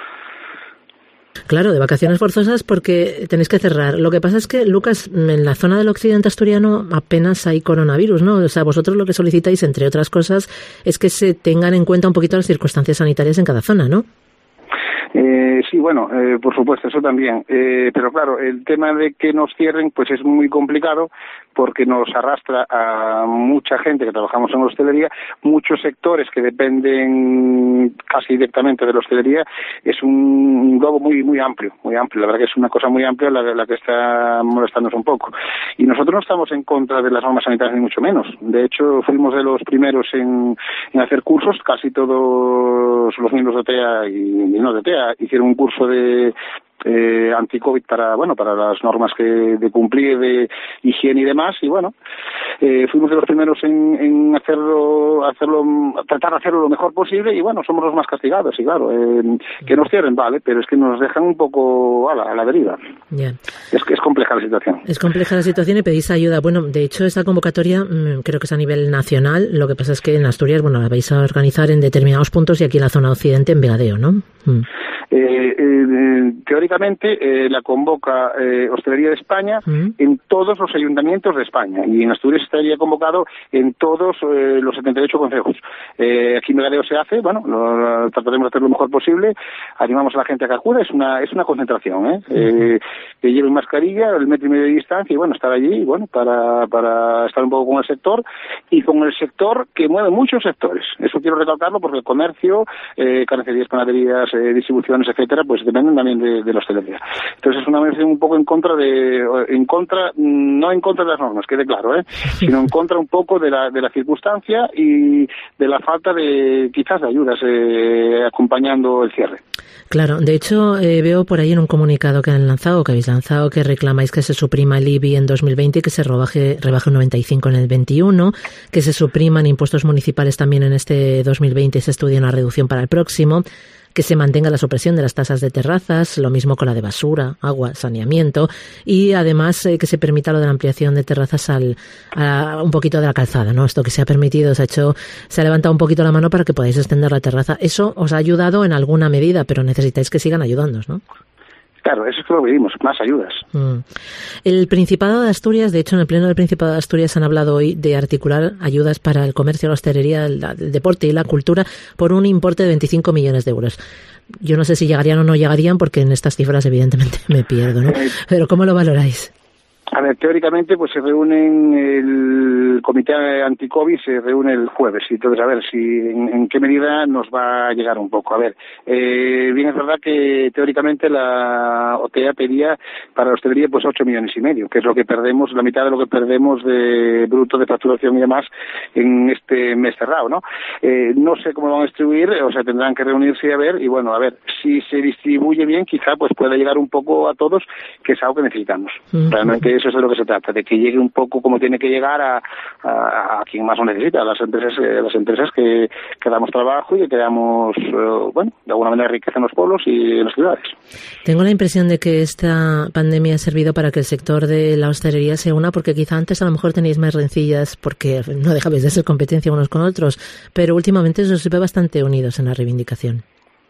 Claro, de vacaciones forzosas porque tenéis que cerrar. Lo que pasa es que, Lucas, en la zona del occidente asturiano apenas hay coronavirus, ¿no? O sea, vosotros lo que solicitáis, entre otras cosas, es que se tengan en cuenta un poquito las circunstancias sanitarias en cada zona, ¿no? Eh, sí, bueno, eh, por supuesto, eso también. Eh, pero claro, el tema de que nos cierren, pues es muy complicado porque nos arrastra a mucha gente que trabajamos en la hostelería, muchos sectores que dependen casi directamente de la hostelería. Es un globo muy muy amplio, muy amplio. La verdad que es una cosa muy amplia la, la que está molestándonos un poco. Y nosotros no estamos en contra de las normas sanitarias ni mucho menos. De hecho, fuimos de los primeros en, en hacer cursos. Casi todos los miembros de OTEA y, y no de OTEA hicieron un curso de eh, anti-COVID para, bueno, para las normas que de cumplir de higiene y demás, y bueno, eh, fuimos de los primeros en, en hacerlo, hacerlo, tratar de hacerlo lo mejor posible, y bueno, somos los más castigados, y claro, eh, que nos cierren, vale, pero es que nos dejan un poco a la, a la deriva. Yeah. Es que es compleja la situación. Es compleja la situación y pedís ayuda. Bueno, de hecho, esta convocatoria mmm, creo que es a nivel nacional. Lo que pasa es que en Asturias, bueno, la vais a organizar en determinados puntos y aquí en la zona occidente en Vegadeo, ¿no? Mm. Eh, eh, teóricamente eh, la convoca eh, Hostelería de España ¿Mm? en todos los ayuntamientos de España, y en Asturias estaría convocado en todos eh, los setenta y ocho concejos. Eh, aquí en Vegadeo se hace, bueno, lo, lo, trataremos de hacer lo mejor posible, animamos a la gente a que acude, es una es una concentración, ¿eh? eh que lleven mascarilla, el metro y medio de distancia, y bueno, estar allí, bueno, para, para estar un poco con el sector, y con el sector que mueve muchos sectores. Eso quiero recalcarlo porque el comercio, eh, carnicerías, panaderías, eh, distribución, etcétera, pues dependen también de, de la hostelería. Entonces es una mención un poco en contra de, en contra, no en contra de las normas, quede claro, ¿eh? sino en contra un poco de la, de la circunstancia y de la falta de, quizás, de ayudas eh, acompañando el cierre. Claro, de hecho eh, veo por ahí en un comunicado que han lanzado, que habéis lanzado, que reclamáis que se suprima el I B I en dos mil veinte y que se rebaje, rebaje un noventa y cinco en el veintiuno, que se supriman impuestos municipales también en este dos mil veinte y se estudia una reducción para el próximo, que se mantenga la supresión de las tasas de terrazas, lo mismo con la de basura, agua, saneamiento, y además eh, que se permita lo de la ampliación de terrazas al, a un poquito de la calzada, ¿no? Esto que se ha permitido, se ha hecho, se ha levantado un poquito la mano para que podáis extender la terraza. Eso os ha ayudado en alguna medida, pero necesitáis que sigan ayudándoos, ¿no? Claro, eso es lo que pedimos, más ayudas. Mm. El Principado de Asturias, de hecho, en el Pleno del Principado de Asturias han hablado hoy de articular ayudas para el comercio, la hostelería, el, el deporte y la cultura por un importe de veinticinco millones de euros. Yo no sé si llegarían o no llegarían, porque en estas cifras evidentemente me pierdo, ¿no? Pero ¿cómo lo valoráis? A ver, teóricamente pues se reúnen, el comité anti-COVID se reúne el jueves, y entonces a ver si en, en qué medida nos va a llegar un poco. A ver, eh, bien es verdad que teóricamente la OTEA pedía para la hostelería pues ocho millones y medio, que es lo que perdemos, la mitad de lo que perdemos de bruto de facturación y demás en este mes cerrado, ¿no? Eh, no sé cómo lo van a distribuir, o sea, tendrán que reunirse a ver, y bueno, a ver, si se distribuye bien, quizá pues pueda llegar un poco a todos, que es algo que necesitamos. Uh-huh. Realmente eso es de lo que se trata, de que llegue un poco como tiene que llegar a, a, a quien más lo necesita, a las empresas, a las empresas que, que damos trabajo y que damos, uh, bueno, de alguna manera riqueza en los pueblos y en las ciudades. Tengo la impresión de que esta pandemia ha servido para que el sector de la hostelería se una, porque quizá antes a lo mejor tenéis más rencillas porque no dejabais de ser competencia unos con otros, pero últimamente os ve bastante unidos en la reivindicación.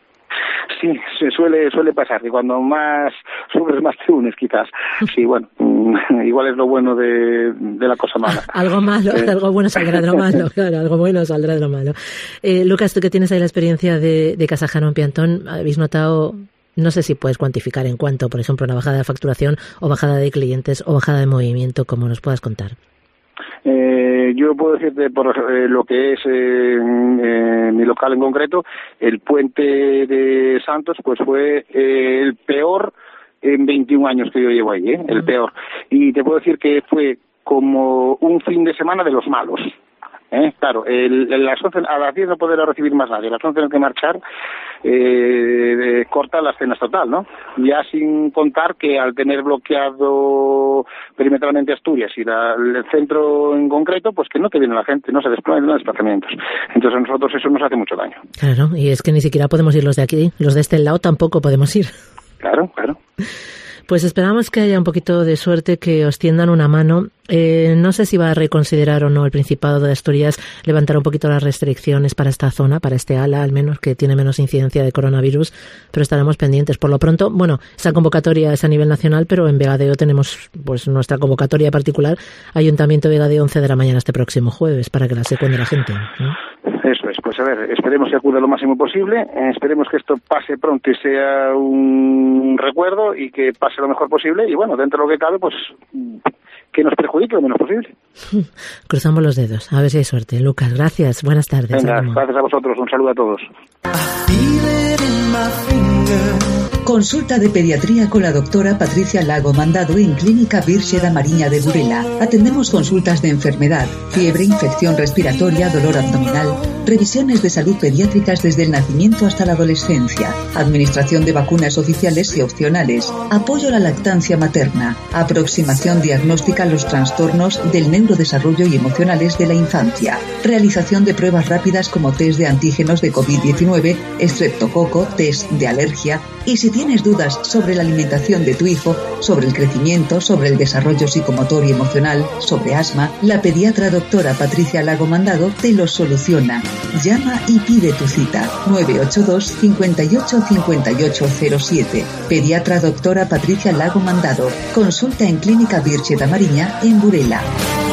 Sí, se suele suele pasar, que cuando más subes, más te unes, quizás. Sí, bueno, igual es lo bueno de, de la cosa mala. Algo malo, eh. algo bueno saldrá de lo malo, claro, algo bueno saldrá de lo malo. Eh, Lucas, tú que tienes ahí la experiencia de, de Casajano en Piantón, ¿habéis notado, no sé si puedes cuantificar en cuánto, por ejemplo, una bajada de facturación o bajada de clientes o bajada de movimiento, como nos puedas contar? Eh, yo puedo decirte por eh, lo que es eh, eh, mi local en concreto, el puente de Santos, pues fue eh, el peor en veintiún años que yo llevo ahí, ¿eh? El peor. Y te puedo decir que fue como un fin de semana de los malos. ¿Eh? Claro, el, el, las once, a las diez no podrá recibir más nadie, a las once tienen que marchar, eh, corta las cenas total, ¿no? Ya sin contar que al tener bloqueado perimetralmente Asturias y la, el centro en concreto, pues que no te viene la gente, no se desploman los desplazamientos. Entonces a nosotros eso nos hace mucho daño. Claro, y es que ni siquiera podemos ir los de aquí, los de este lado tampoco podemos ir. Claro, claro. Pues esperamos que haya un poquito de suerte, que os tiendan una mano. Eh, no sé si va a reconsiderar o no el Principado de Asturias levantar un poquito las restricciones para esta zona, para este ala al menos, que tiene menos incidencia de coronavirus, pero estaremos pendientes. Por lo pronto, bueno, esa convocatoria es a nivel nacional, pero en Vegadeo tenemos pues nuestra convocatoria particular, Ayuntamiento de Vegadeo, once de la mañana este próximo jueves, para que la secuende la gente, ¿no? Eso es, pues a ver, esperemos que acuda lo máximo posible, eh, esperemos que esto pase pronto y sea un recuerdo y que pase lo mejor posible y bueno, dentro de lo que cabe, pues que nos perjudique lo menos posible. Cruzamos los dedos, a ver si hay suerte. Lucas, gracias, buenas tardes. Venga, ánimo. Gracias a vosotros, un saludo a todos. Consulta de pediatría con la doctora Patricia Lago Mandado en Clínica Virxe da Mariña de Burela. Atendemos consultas de enfermedad, fiebre, infección respiratoria, dolor abdominal, revisiones de salud pediátricas desde el nacimiento hasta la adolescencia, administración de vacunas oficiales y opcionales, apoyo a la lactancia materna, aproximación diagnóstica a los trastornos del neurodesarrollo y emocionales de la infancia, realización de pruebas rápidas como test de antígenos de covid diecinueve, estreptococo, test de alergia, y si tienes dudas sobre la alimentación de tu hijo, sobre el crecimiento, sobre el desarrollo psicomotor y emocional, sobre asma, la pediatra doctora Patricia Lago Mandado te lo soluciona. Llama y pide tu cita. nueve ocho dos, cinco ocho, cinco ocho cero siete. Pediatra doctora Patricia Lago Mandado. Consulta en Clínica Virxe da Mariña en Burela.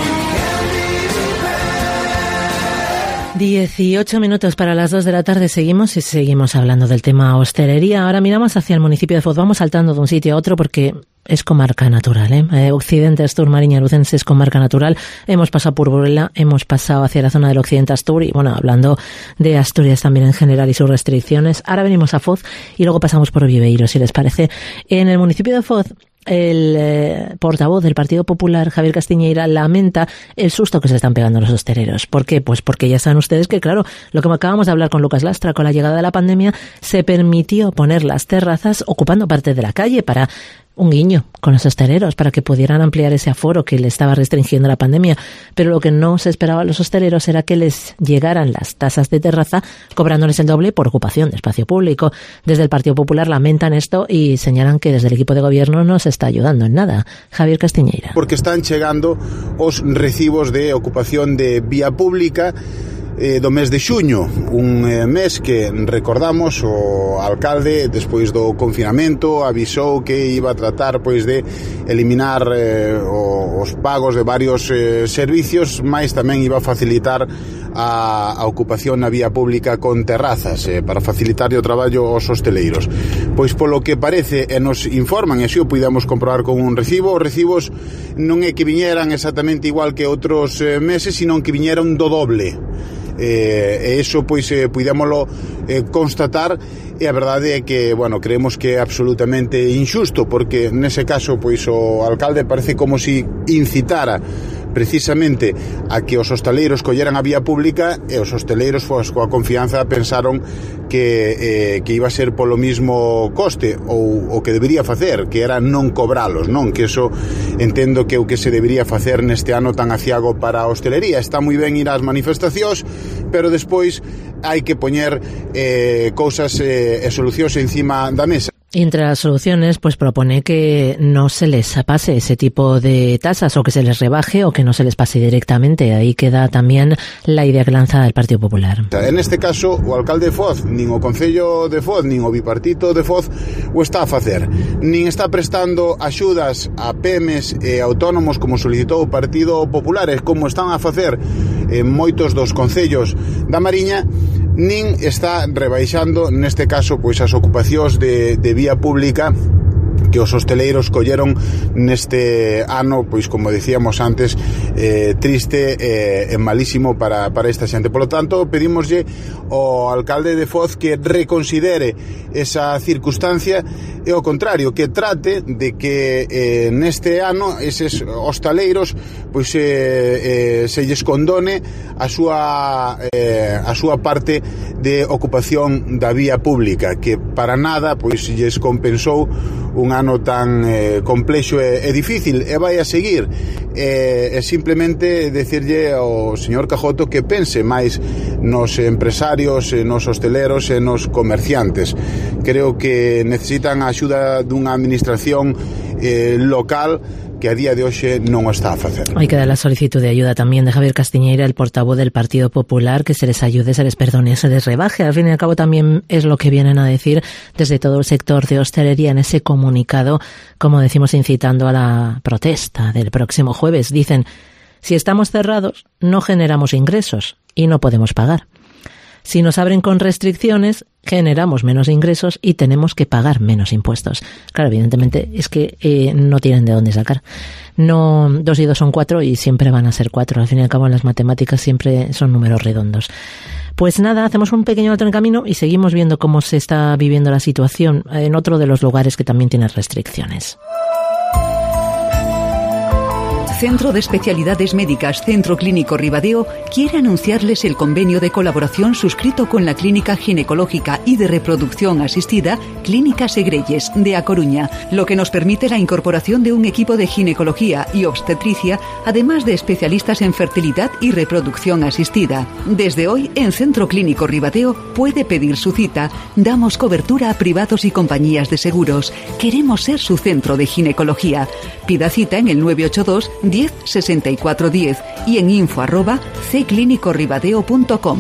dieciocho minutos para las dos de la tarde. Seguimos y seguimos hablando del tema hostelería. Ahora miramos hacia el municipio de Foz. Vamos saltando de un sitio a otro porque es comarca natural, ¿eh? eh Occidente Astur, Mariña Lucense es comarca natural. Hemos pasado por Burela, hemos pasado hacia la zona del Occidente Astur y, bueno, hablando de Asturias también en general y sus restricciones. Ahora venimos a Foz y luego pasamos por Viveiro, si les parece. En el municipio de Foz, el eh, portavoz del Partido Popular, Javier Castiñeira, lamenta el susto que se están pegando los hosteleros. ¿Por qué? Pues porque ya saben ustedes que, claro, lo que acabamos de hablar con Lucas Lastra, con la llegada de la pandemia, se permitió poner las terrazas ocupando parte de la calle para un guiño con los hosteleros, para que pudieran ampliar ese aforo que le estaba restringiendo la pandemia. Pero lo que no se esperaba a los hosteleros era que les llegaran las tasas de terraza cobrándoles el doble por ocupación de espacio público. Desde el Partido Popular lamentan esto y señalan que desde el equipo de gobierno no se está ayudando en nada. Javier Castiñeira. Porque están chegando os recibos de ocupación de vía pública eh, do mes de xuño, un eh, mes que, recordamos, o alcalde despois do confinamento avisou que iba a tratar pois de eliminar eh, os pagos de varios eh, servicios, mais tamén iba a facilitar a, a ocupación na vía pública con terrazas eh, para facilitar o traballo aos hosteleiros. Pois polo que parece e nos informan, e se o puidamos comprobar con un recibo, os recibos non é que viñeran exactamente igual que outros eh, meses, sino que viñeran do doble. Eh, e iso pois eh, puidémolo eh, constatar, e a verdade é que, bueno, creemos que é absolutamente injusto, porque nese caso pois o alcalde parece como si incitara precisamente a que os hostaleiros colleran a vía pública, e os hostaleiros pois, coa confianza pensaron que, eh, que iba a ser polo mismo coste, ou o que debería facer, que era non cobralos, non? Que eso entendo que é o que se debería facer neste ano tan aciago para a hostelería. Está moi ben ir ás manifestacións, pero despois hai que poñer eh, cousas e eh, solucións encima da mesa. Y entre las soluciones, pues propone que no se les pase ese tipo de tasas, o que se les rebaje, o que no se les pase directamente. Ahí queda también la idea que lanza el Partido Popular. En este caso, o alcalde de Foz, nin o Concello de Foz, nin o bipartito de Foz o está a facer. Nin está prestando axudas a pymes e autónomos como solicitou o Partido Popular, e como están a facer en moitos dos concellos da Mariña, nin está rebaixando, neste caso, pois as ocupacións de, de vía pública que os hosteleiros colleron neste ano, pois como dicíamos antes, eh, triste e eh, malísimo para, para esta xente. Por lo tanto, pedimoslle ao alcalde de Foz que reconsidere esa circunstancia e ao contrario, que trate de que eh, neste ano eses hostaleiros pois eh, eh, se lles condone a súa eh, a súa parte de ocupación da vía pública, que para nada pois lles compensou un ano tan eh, complexo e, e difícil, e vai a seguir. E, e simplemente decirlle ao señor Cajoto que pense máis nos empresarios, nos hosteleros e nos comerciantes. Creo que necesitan a axuda dunha administración eh, local que a día de hoxe non o está a facer. Hay que dar la solicitud de ayuda también de Javier Castiñeira, el portavoz del Partido Popular, que se les ayude, se les perdone, se les rebaje. Al fin y al cabo también es lo que vienen a decir desde todo el sector de hostelería en ese comunicado, como decimos, incitando a la protesta del próximo jueves. Dicen, si estamos cerrados, no generamos ingresos y no podemos pagar. Si nos abren con restricciones, generamos menos ingresos y tenemos que pagar menos impuestos. Claro, evidentemente es que eh, no tienen de dónde sacar. No, dos y dos son cuatro y siempre van a ser cuatro. Al fin y al cabo, en las matemáticas siempre son números redondos. Pues nada, hacemos un pequeño alto en camino y seguimos viendo cómo se está viviendo la situación en otro de los lugares que también tiene restricciones. Centro de Especialidades Médicas Centro Clínico Ribadeo quiere anunciarles el convenio de colaboración suscrito con la Clínica Ginecológica y de Reproducción Asistida Clínica Segrelles de A Coruña, lo que nos permite la incorporación de un equipo de ginecología y obstetricia, además de especialistas en fertilidad y reproducción asistida. Desde hoy, en Centro Clínico Ribadeo puede pedir su cita. Damos cobertura a privados y compañías de seguros. Queremos ser su centro de ginecología. Pida cita en el nueve ocho dos diez sesenta y cuatro diez y en info arroba c clínico ribadeo punto com.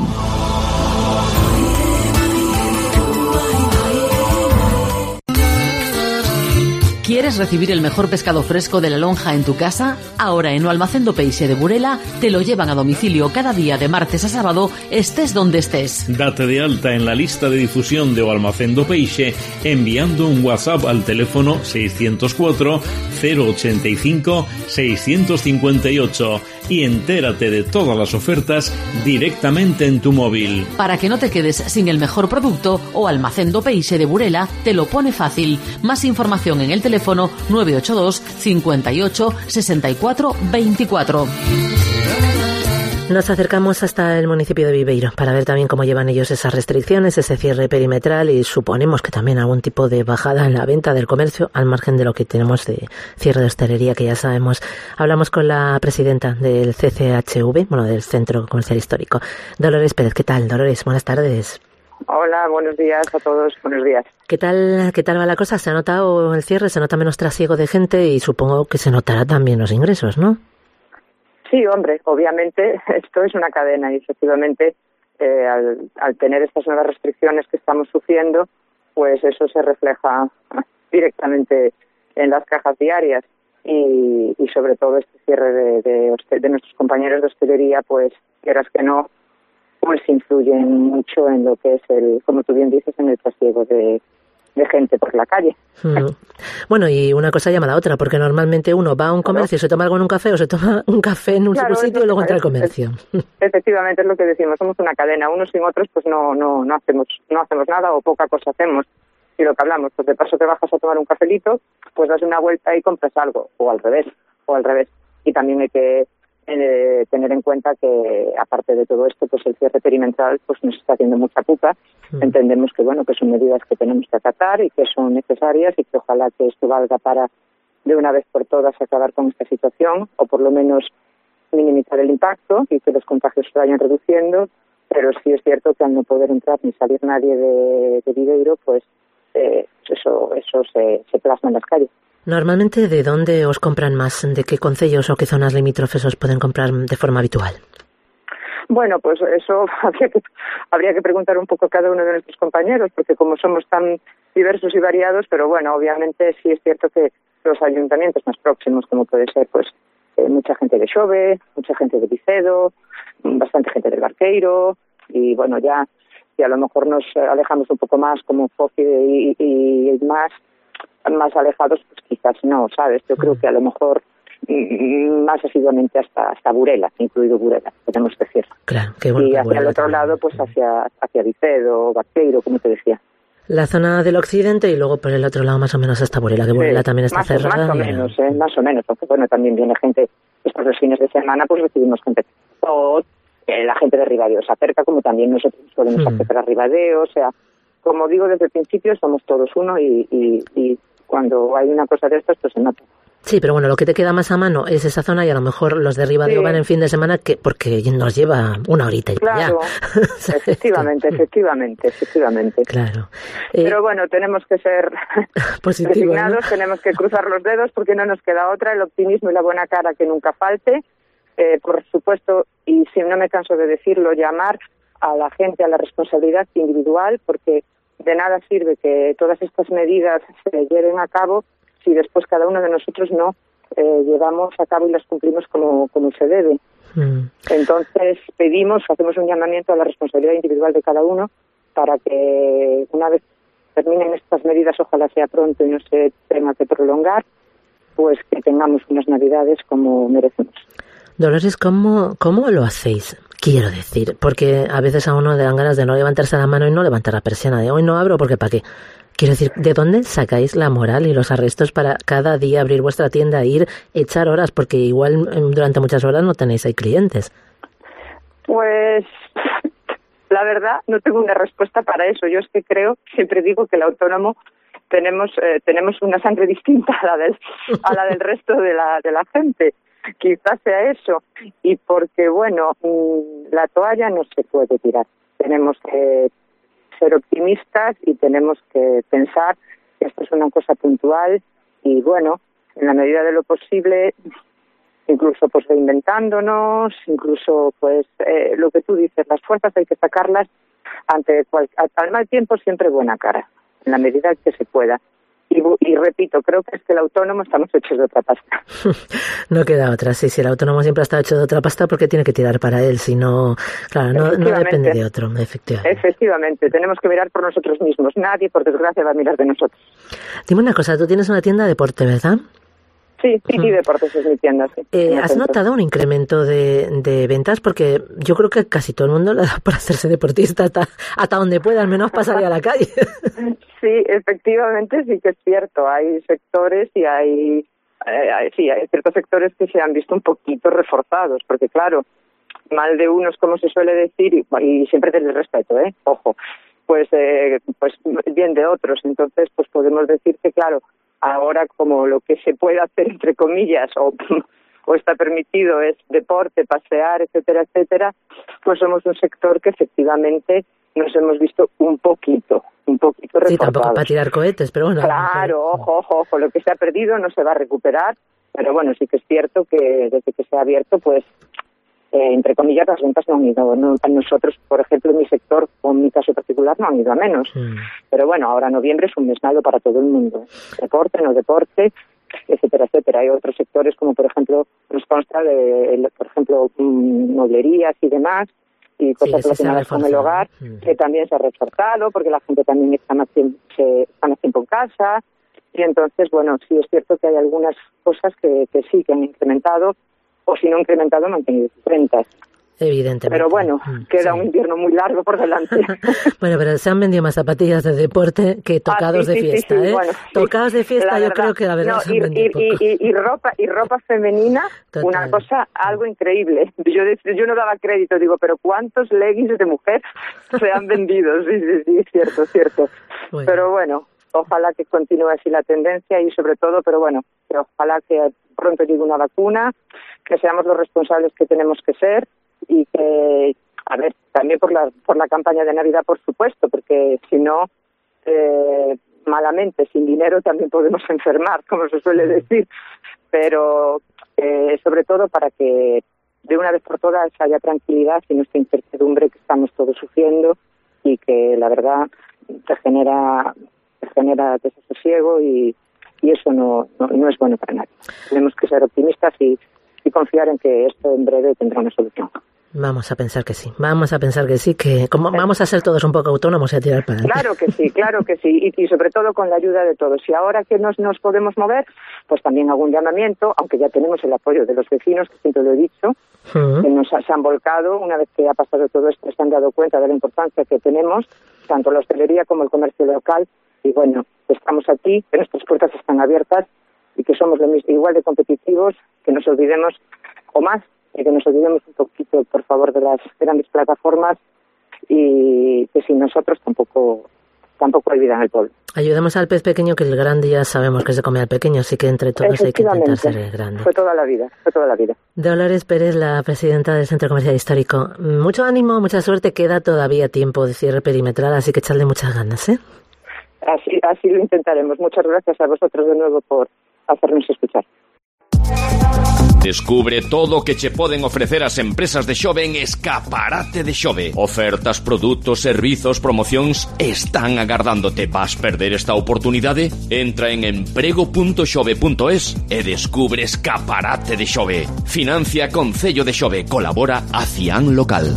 ¿Quieres recibir el mejor pescado fresco de la lonja en tu casa? Ahora en o Almacén do Peixe de Burela te lo llevan a domicilio cada día de martes a sábado, estés donde estés. Date de alta en la lista de difusión de o Almacén do Peixe enviando un WhatsApp al teléfono seiscientos cuatro cero ochenta y cinco seiscientos cincuenta y ocho y entérate de todas las ofertas directamente en tu móvil. Para que no te quedes sin el mejor producto, o Almacén do Peixe de Burela te lo pone fácil. Más información en el teléfono nueve ocho dos cincuenta y ocho sesenta y cuatro veinticuatro. Nos acercamos hasta el municipio de Viveiro para ver también cómo llevan ellos esas restricciones, ese cierre perimetral, y suponemos que también algún tipo de bajada en la venta del comercio, al margen de lo que tenemos de cierre de hostelería, que ya sabemos. Hablamos con la presidenta del C C H V, bueno, del Centro Comercial Histórico, Dolores Pérez. ¿Qué tal, Dolores? Buenas tardes. Hola, buenos días a todos, buenos días. ¿Qué tal, qué tal va la cosa? ¿Se ha notado el cierre? ¿Se nota menos trasiego de gente? Y supongo que se notará también los ingresos, ¿no? Sí, hombre, obviamente esto es una cadena y efectivamente eh, al, al tener estas nuevas restricciones que estamos sufriendo, pues eso se refleja directamente en las cajas diarias y, y sobre todo este cierre de, de, de nuestros compañeros de hostelería, pues quieras que no, pues influyen mucho en lo que es el, como tú bien dices, en el trasiego de, de gente por la calle. Mm. Bueno, y una cosa llama a la otra, porque normalmente uno va a un comercio y se toma algo en un café o se toma un café en un claro, sitio y luego entra al comercio. Es, efectivamente es lo que decimos, somos una cadena, unos sin otros pues no no no hacemos no hacemos nada o poca cosa hacemos. Y lo que hablamos, pues de paso te bajas a tomar un cafelito, pues das una vuelta y compras algo, o al revés, o al revés. Y también hay que eh, tener en cuenta que, aparte de todo esto, pues el cierre perimetral pues nos está haciendo mucha pupa. Mm. Entendemos que, bueno, que son medidas que tenemos que acatar y que son necesarias y que ojalá que esto valga para, de una vez por todas, acabar con esta situación, o por lo menos minimizar el impacto y que los contagios se vayan reduciendo. Pero sí es cierto que al no poder entrar ni salir nadie de, de Viveiro, pues eh, eso eso se, se plasma en las calles. Normalmente, ¿de dónde os compran más? ¿De qué concellos o qué zonas limítrofes os pueden comprar de forma habitual? Bueno, pues eso habría que, habría que preguntar un poco a cada uno de nuestros compañeros, porque como somos tan diversos y variados, pero bueno, obviamente sí es cierto que los ayuntamientos más próximos, como puede ser pues eh, mucha gente de Xove, mucha gente de Vicedo, bastante gente del Barqueiro, y bueno, ya si a lo mejor nos alejamos un poco más como Foz y, y, y más, más alejados, pues quizás no, ¿sabes? Yo creo que a lo mejor más asiduamente hasta hasta Burela, incluido Burela, podemos decir. Claro, qué bueno. Y hacia Burela el otro también. lado, pues hacia hacia Vicedo, Barqueiro, como te decía. La zona del occidente y luego por el otro lado más o menos hasta Burela, que Burela Sí, también está más, cerrada. Más o y- menos, ¿eh? Más o menos, porque bueno, también viene gente, estos los fines de semana, pues recibimos gente, o eh, la gente de Ribadeo se acerca, como también nosotros podemos Hmm. acercar a Ribadeo, o sea, como digo desde el principio, somos todos uno y, y, y cuando hay una cosa de estas, pues se nota. Sí, pero bueno, lo que te queda más a mano es esa zona y a lo mejor los de Ribadeo Sí. van en fin de semana que porque nos lleva una horita y Claro, ya. efectivamente, efectivamente, efectivamente. Claro. Eh, Pero bueno, tenemos que ser Positivo, resignados, ¿no? tenemos que cruzar los dedos porque no nos queda otra, el optimismo y la buena cara que nunca falte. Eh, por supuesto, y si no me canso de decirlo, llamar a la gente a la responsabilidad individual, porque de nada sirve que todas estas medidas se lleven a cabo si después cada uno de nosotros no eh, llevamos a cabo y las cumplimos como, como se debe. Mm. Entonces pedimos, hacemos un llamamiento a la responsabilidad individual de cada uno para que una vez terminen estas medidas, ojalá sea pronto y no se tenga que prolongar, pues que tengamos unas navidades como merecemos. Dolores, ¿cómo, ¿cómo lo hacéis? Quiero decir, porque a veces a uno le dan ganas de no levantarse la mano y no levantar la persiana de hoy no abro porque ¿para qué? Quiero decir, ¿de dónde sacáis la moral y los arrestos para cada día abrir vuestra tienda, ir, echar horas? Porque igual em, durante muchas horas no tenéis ahí clientes. Pues la verdad no tengo una respuesta para eso. Yo es que creo, siempre digo que el autónomo tenemos eh, tenemos una sangre distinta a la del a la del resto de la de la gente. Quizás sea eso. Y porque bueno, mmm, la toalla no se puede tirar. Tenemos que ser optimistas y tenemos que pensar que esto es una cosa puntual y bueno, en la medida de lo posible, incluso pues reinventándonos, incluso pues eh, lo que tú dices, las fuerzas hay que sacarlas ante cual, al mal tiempo siempre buena cara, en la medida que se pueda. Y, y repito, creo que es que el autónomo estamos hechos de otra pasta. No queda otra, sí, sí, el autónomo siempre ha estado hecho de otra pasta porque tiene que tirar para él, si no, claro, no, no depende de otro, efectivamente. Efectivamente, tenemos que mirar por nosotros mismos, nadie por desgracia va a mirar de nosotros. Dime una cosa, tú tienes una tienda de deporte, ¿verdad? Sí, sí, sí, Deportes es mi tienda, sí. Eh, ¿Has notado un incremento de, de ventas? Porque yo creo que casi todo el mundo le da por hacerse deportista hasta, hasta donde pueda, al menos para salir a la calle. Sí, efectivamente, sí que es cierto. Hay sectores y hay, eh, hay, sí, hay ciertos sectores que se han visto un poquito reforzados, porque claro, mal de unos, como se suele decir, y, y siempre desde el respeto, ¿eh? Ojo, pues, eh, pues bien de otros. Entonces, pues podemos decir que, claro, ahora como lo que se puede hacer, entre comillas, o, o está permitido es deporte, pasear, etcétera, etcétera, pues somos un sector que efectivamente nos hemos visto un poquito, un poquito reforzados. Sí, tampoco para tirar cohetes, pero bueno. Claro, ojo, ojo, ojo, lo que se ha perdido no se va a recuperar, pero bueno, sí que es cierto que desde que se ha abierto, pues, eh, entre comillas, las ventas no han ido, no, a nosotros, por ejemplo, en mi sector, o en mi caso particular, no han ido a menos. Mm. Pero bueno, ahora noviembre es un mes malo para todo el mundo. Deporte, no deporte, etcétera, etcétera. Hay otros sectores como, por ejemplo, nos consta de, por ejemplo, mueblerías y demás, y cosas sí, relacionadas con el hogar, mm. que también se ha reforzado, porque la gente también está más tiempo, se, está más tiempo en casa. Y entonces, bueno, sí es cierto que hay algunas cosas que, que sí que han incrementado, o si no incrementado, han mantenido sus ventas. Evidentemente. Pero bueno, queda sí. un invierno muy largo por delante. Bueno, pero se han vendido más zapatillas de deporte que tocados ah, sí, de fiesta, sí, sí, ¿eh? Bueno, tocados de fiesta la yo verdad, creo que la verdad no, se han y, vendido y, poco. Y, y, y ropa y ropa femenina, Total. Una cosa, algo increíble. Yo yo no daba crédito, digo, pero ¿cuántos leggings de mujer se han vendido? Sí, sí, sí, cierto, cierto. Bueno. Pero bueno, ojalá que continúe así la tendencia y sobre todo, pero bueno, que ojalá que pronto llegue una vacuna, que seamos los responsables que tenemos que ser y que, a ver, también por la por la campaña de Navidad, por supuesto, porque si no, eh, malamente, sin dinero también podemos enfermar, como se suele decir, pero eh, sobre todo para que de una vez por todas haya tranquilidad y no esta incertidumbre que estamos todos sufriendo y que la verdad te genera, te genera desasosiego y, y eso no, no, no es bueno para nadie. Tenemos que ser optimistas y, y confiar en que esto en breve tendrá una solución. Vamos a pensar que sí, vamos a pensar que sí, que como vamos a ser todos un poco autónomos y a tirar para adelante. Claro que sí, claro que sí, y, y sobre todo con la ayuda de todos. Y ahora que nos, nos podemos mover, pues también hago un llamamiento, aunque ya tenemos el apoyo de los vecinos, que siempre lo he dicho, uh-huh. que nos se han volcado, una vez que ha pasado todo esto, se han dado cuenta de la importancia que tenemos, tanto la hostelería como el comercio local, y bueno, estamos aquí, que nuestras puertas están abiertas y que somos lo mismo, igual de competitivos, que nos olvidemos, o más, y que nos olvidemos un poquito, por favor, de las grandes plataformas y que sin nosotros tampoco tampoco olvidan el pueblo. Ayudemos al pez pequeño, que el grande ya sabemos que se come al pequeño, así que entre todos hay que intentar ser el grande. Fue toda la vida, fue toda la vida. Dolores Pérez, la presidenta del Centro Comercial Histórico. Mucho ánimo, mucha suerte, queda todavía tiempo de cierre perimetral, así que echarle muchas ganas, ¿eh? Así, así lo intentaremos. Muchas gracias a vosotros de nuevo por hacernos escuchar. Descubre todo o que che poden ofrecer as empresas de Xove en Escaparate de Xove. Ofertas, produtos, servizos, promocións están agardándote. Vas perder esta oportunidade? Entra en emprego punto xove punto es e descubre Escaparate de Xove. Financia Concello de Xove. Colabora a Cian Local.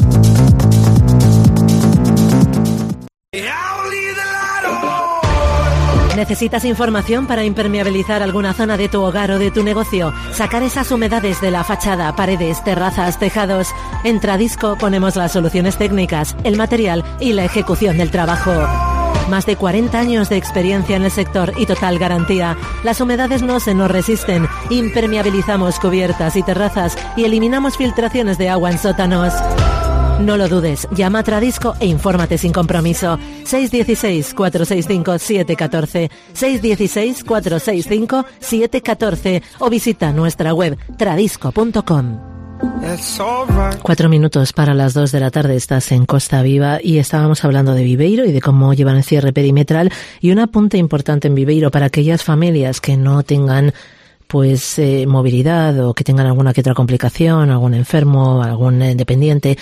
¿Necesitas información para impermeabilizar alguna zona de tu hogar o de tu negocio? Sacar esas humedades de la fachada, paredes, terrazas, tejados. En Tradisco ponemos las soluciones técnicas, el material y la ejecución del trabajo. Más de cuarenta años de experiencia en el sector y total garantía. Las humedades no se nos resisten. Impermeabilizamos cubiertas y terrazas y eliminamos filtraciones de agua en sótanos. No lo dudes, llama a Tradisco e infórmate sin compromiso. seis uno seis, cuatro seis cinco, siete uno cuatro, seis uno seis, cuatro seis cinco, siete uno cuatro o visita nuestra web tradisco punto com. Cuatro minutos para las dos de la tarde, estás en Costa Viva y estábamos hablando de Viveiro y de cómo llevan el cierre perimetral, y un apunte importante en Viveiro para aquellas familias que no tengan pues eh, movilidad o que tengan alguna que otra complicación, algún enfermo, algún eh, dependiente.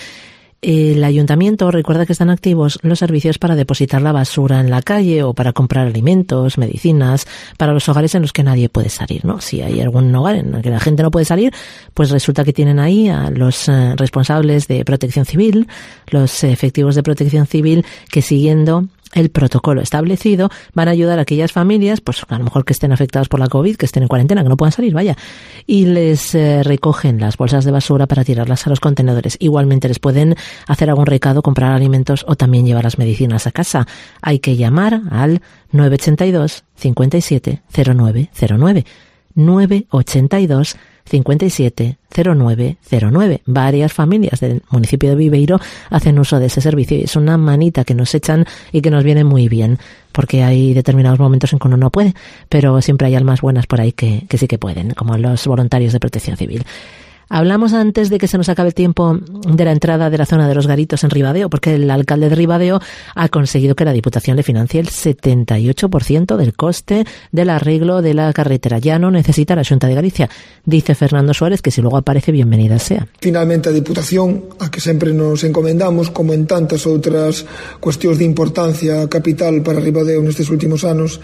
El ayuntamiento recuerda que están activos los servicios para depositar la basura en la calle o para comprar alimentos, medicinas, para los hogares en los que nadie puede salir, ¿no? Si hay algún hogar en el que la gente no puede salir, pues resulta que tienen ahí a los eh, responsables de Protección Civil, los efectivos de Protección Civil, que siguiendo el protocolo establecido van a ayudar a aquellas familias, pues a lo mejor que estén afectadas por la COVID, que estén en cuarentena, que no puedan salir, vaya, y les eh, recogen las bolsas de basura para tirarlas a los contenedores. Igualmente les pueden hacer algún recado, comprar alimentos o también llevar las medicinas a casa. Hay que llamar al nueve ochenta y dos, cincuenta y siete, cero nueve cero nueve. nueve ochenta y dos, cincuenta y siete, cero nueve cero nueve. Varias familias del municipio de Viveiro hacen uso de ese servicio y es una manita que nos echan y que nos viene muy bien, porque hay determinados momentos en que uno no puede, pero siempre hay almas buenas por ahí que, que sí que pueden, como los voluntarios de Protección Civil. Hablamos antes de que se nos acabe el tiempo de la entrada de la zona de los Garitos en Ribadeo, porque el alcalde de Ribadeo ha conseguido que la Diputación le financie el setenta y ocho por ciento del coste del arreglo de la carretera. Ya no necesita la Xunta de Galicia. Dice Fernando Suárez que si luego aparece, bienvenida sea. Finalmente a Diputación, a que sempre nos encomendamos, como en tantas outras cuestións de importancia capital para Ribadeo nestes últimos anos,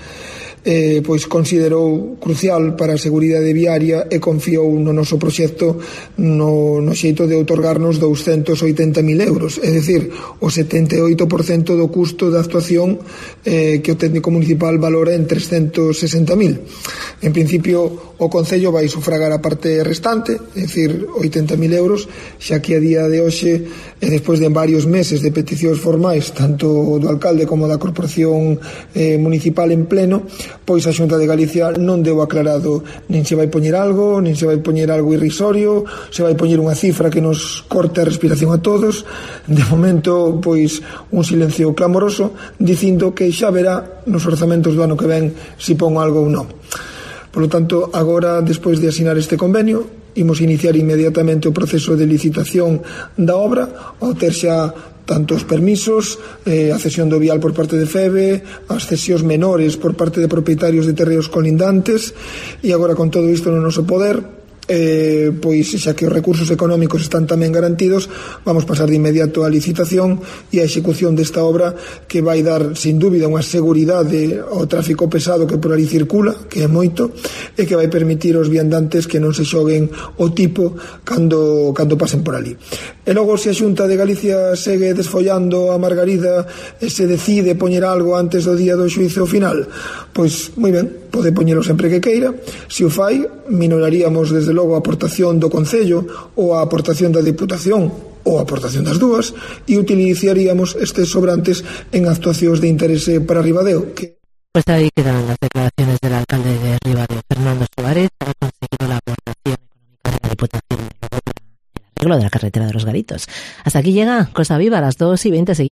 eh, pois considerou crucial para a seguridade viaria e confiou no noso proxecto no, no xeito de outorgarnos douscentos oitenta mil euros, é dicir, o setenta e oito por cento do custo da actuación eh, que o técnico municipal valora en trescentos sesenta mil. En principio, o Concello vai sufragar a parte restante, é dicir, oitenta mil euros, xa que a día de hoxe, e despois de varios meses de peticións formais, tanto do alcalde como da corporación eh, municipal en pleno, pois a Xunta de Galicia non deu aclarado nin se vai poñer algo, nin se vai poñer algo irrisorio, se vai poñer unha cifra que nos corte a respiración a todos. De momento, pois, un silencio clamoroso, dicindo que xa verá nos orzamentos do ano que ven se pon algo ou non. Por lo tanto, agora, despois de asinar este convenio, imos iniciar inmediatamente o proceso de licitación da obra, ao ter xa tanto os permisos, eh, a cesión do vial por parte de FEBE, as cesións menores por parte de propietarios de terreos colindantes, e agora con todo isto no noso poder, eh, pois xa que os recursos económicos están tamén garantidos, vamos pasar de inmediato á licitación e á execución desta obra, que vai dar sin dúbida unha seguridade ao tráfico pesado que por ali circula, que é moito, e que vai permitir aos viandantes que non se xoguen o tipo cando, cando pasen por ali. E logo, se a Xunta de Galicia segue desfollando a Margarida e se decide poñer algo antes do día do xuízo final, pois moi ben, pode poñelo sempre que queira. Se o fai, minoraríamos desde logo a aportación do Concello ou a aportación da Diputación ou a aportación das dúas, e utilizaríamos estes sobrantes en actuacións de interese para Ribadeo. Que... Pues ahí quedan las declaraciones del alcalde de Ribadeo, Fernando Suárez, ha conseguido la aportación económica de la Diputación de Lugo para el arreglo de la carretera de los Garitos. Hasta aquí llega Costa Viva a las dos y veinte.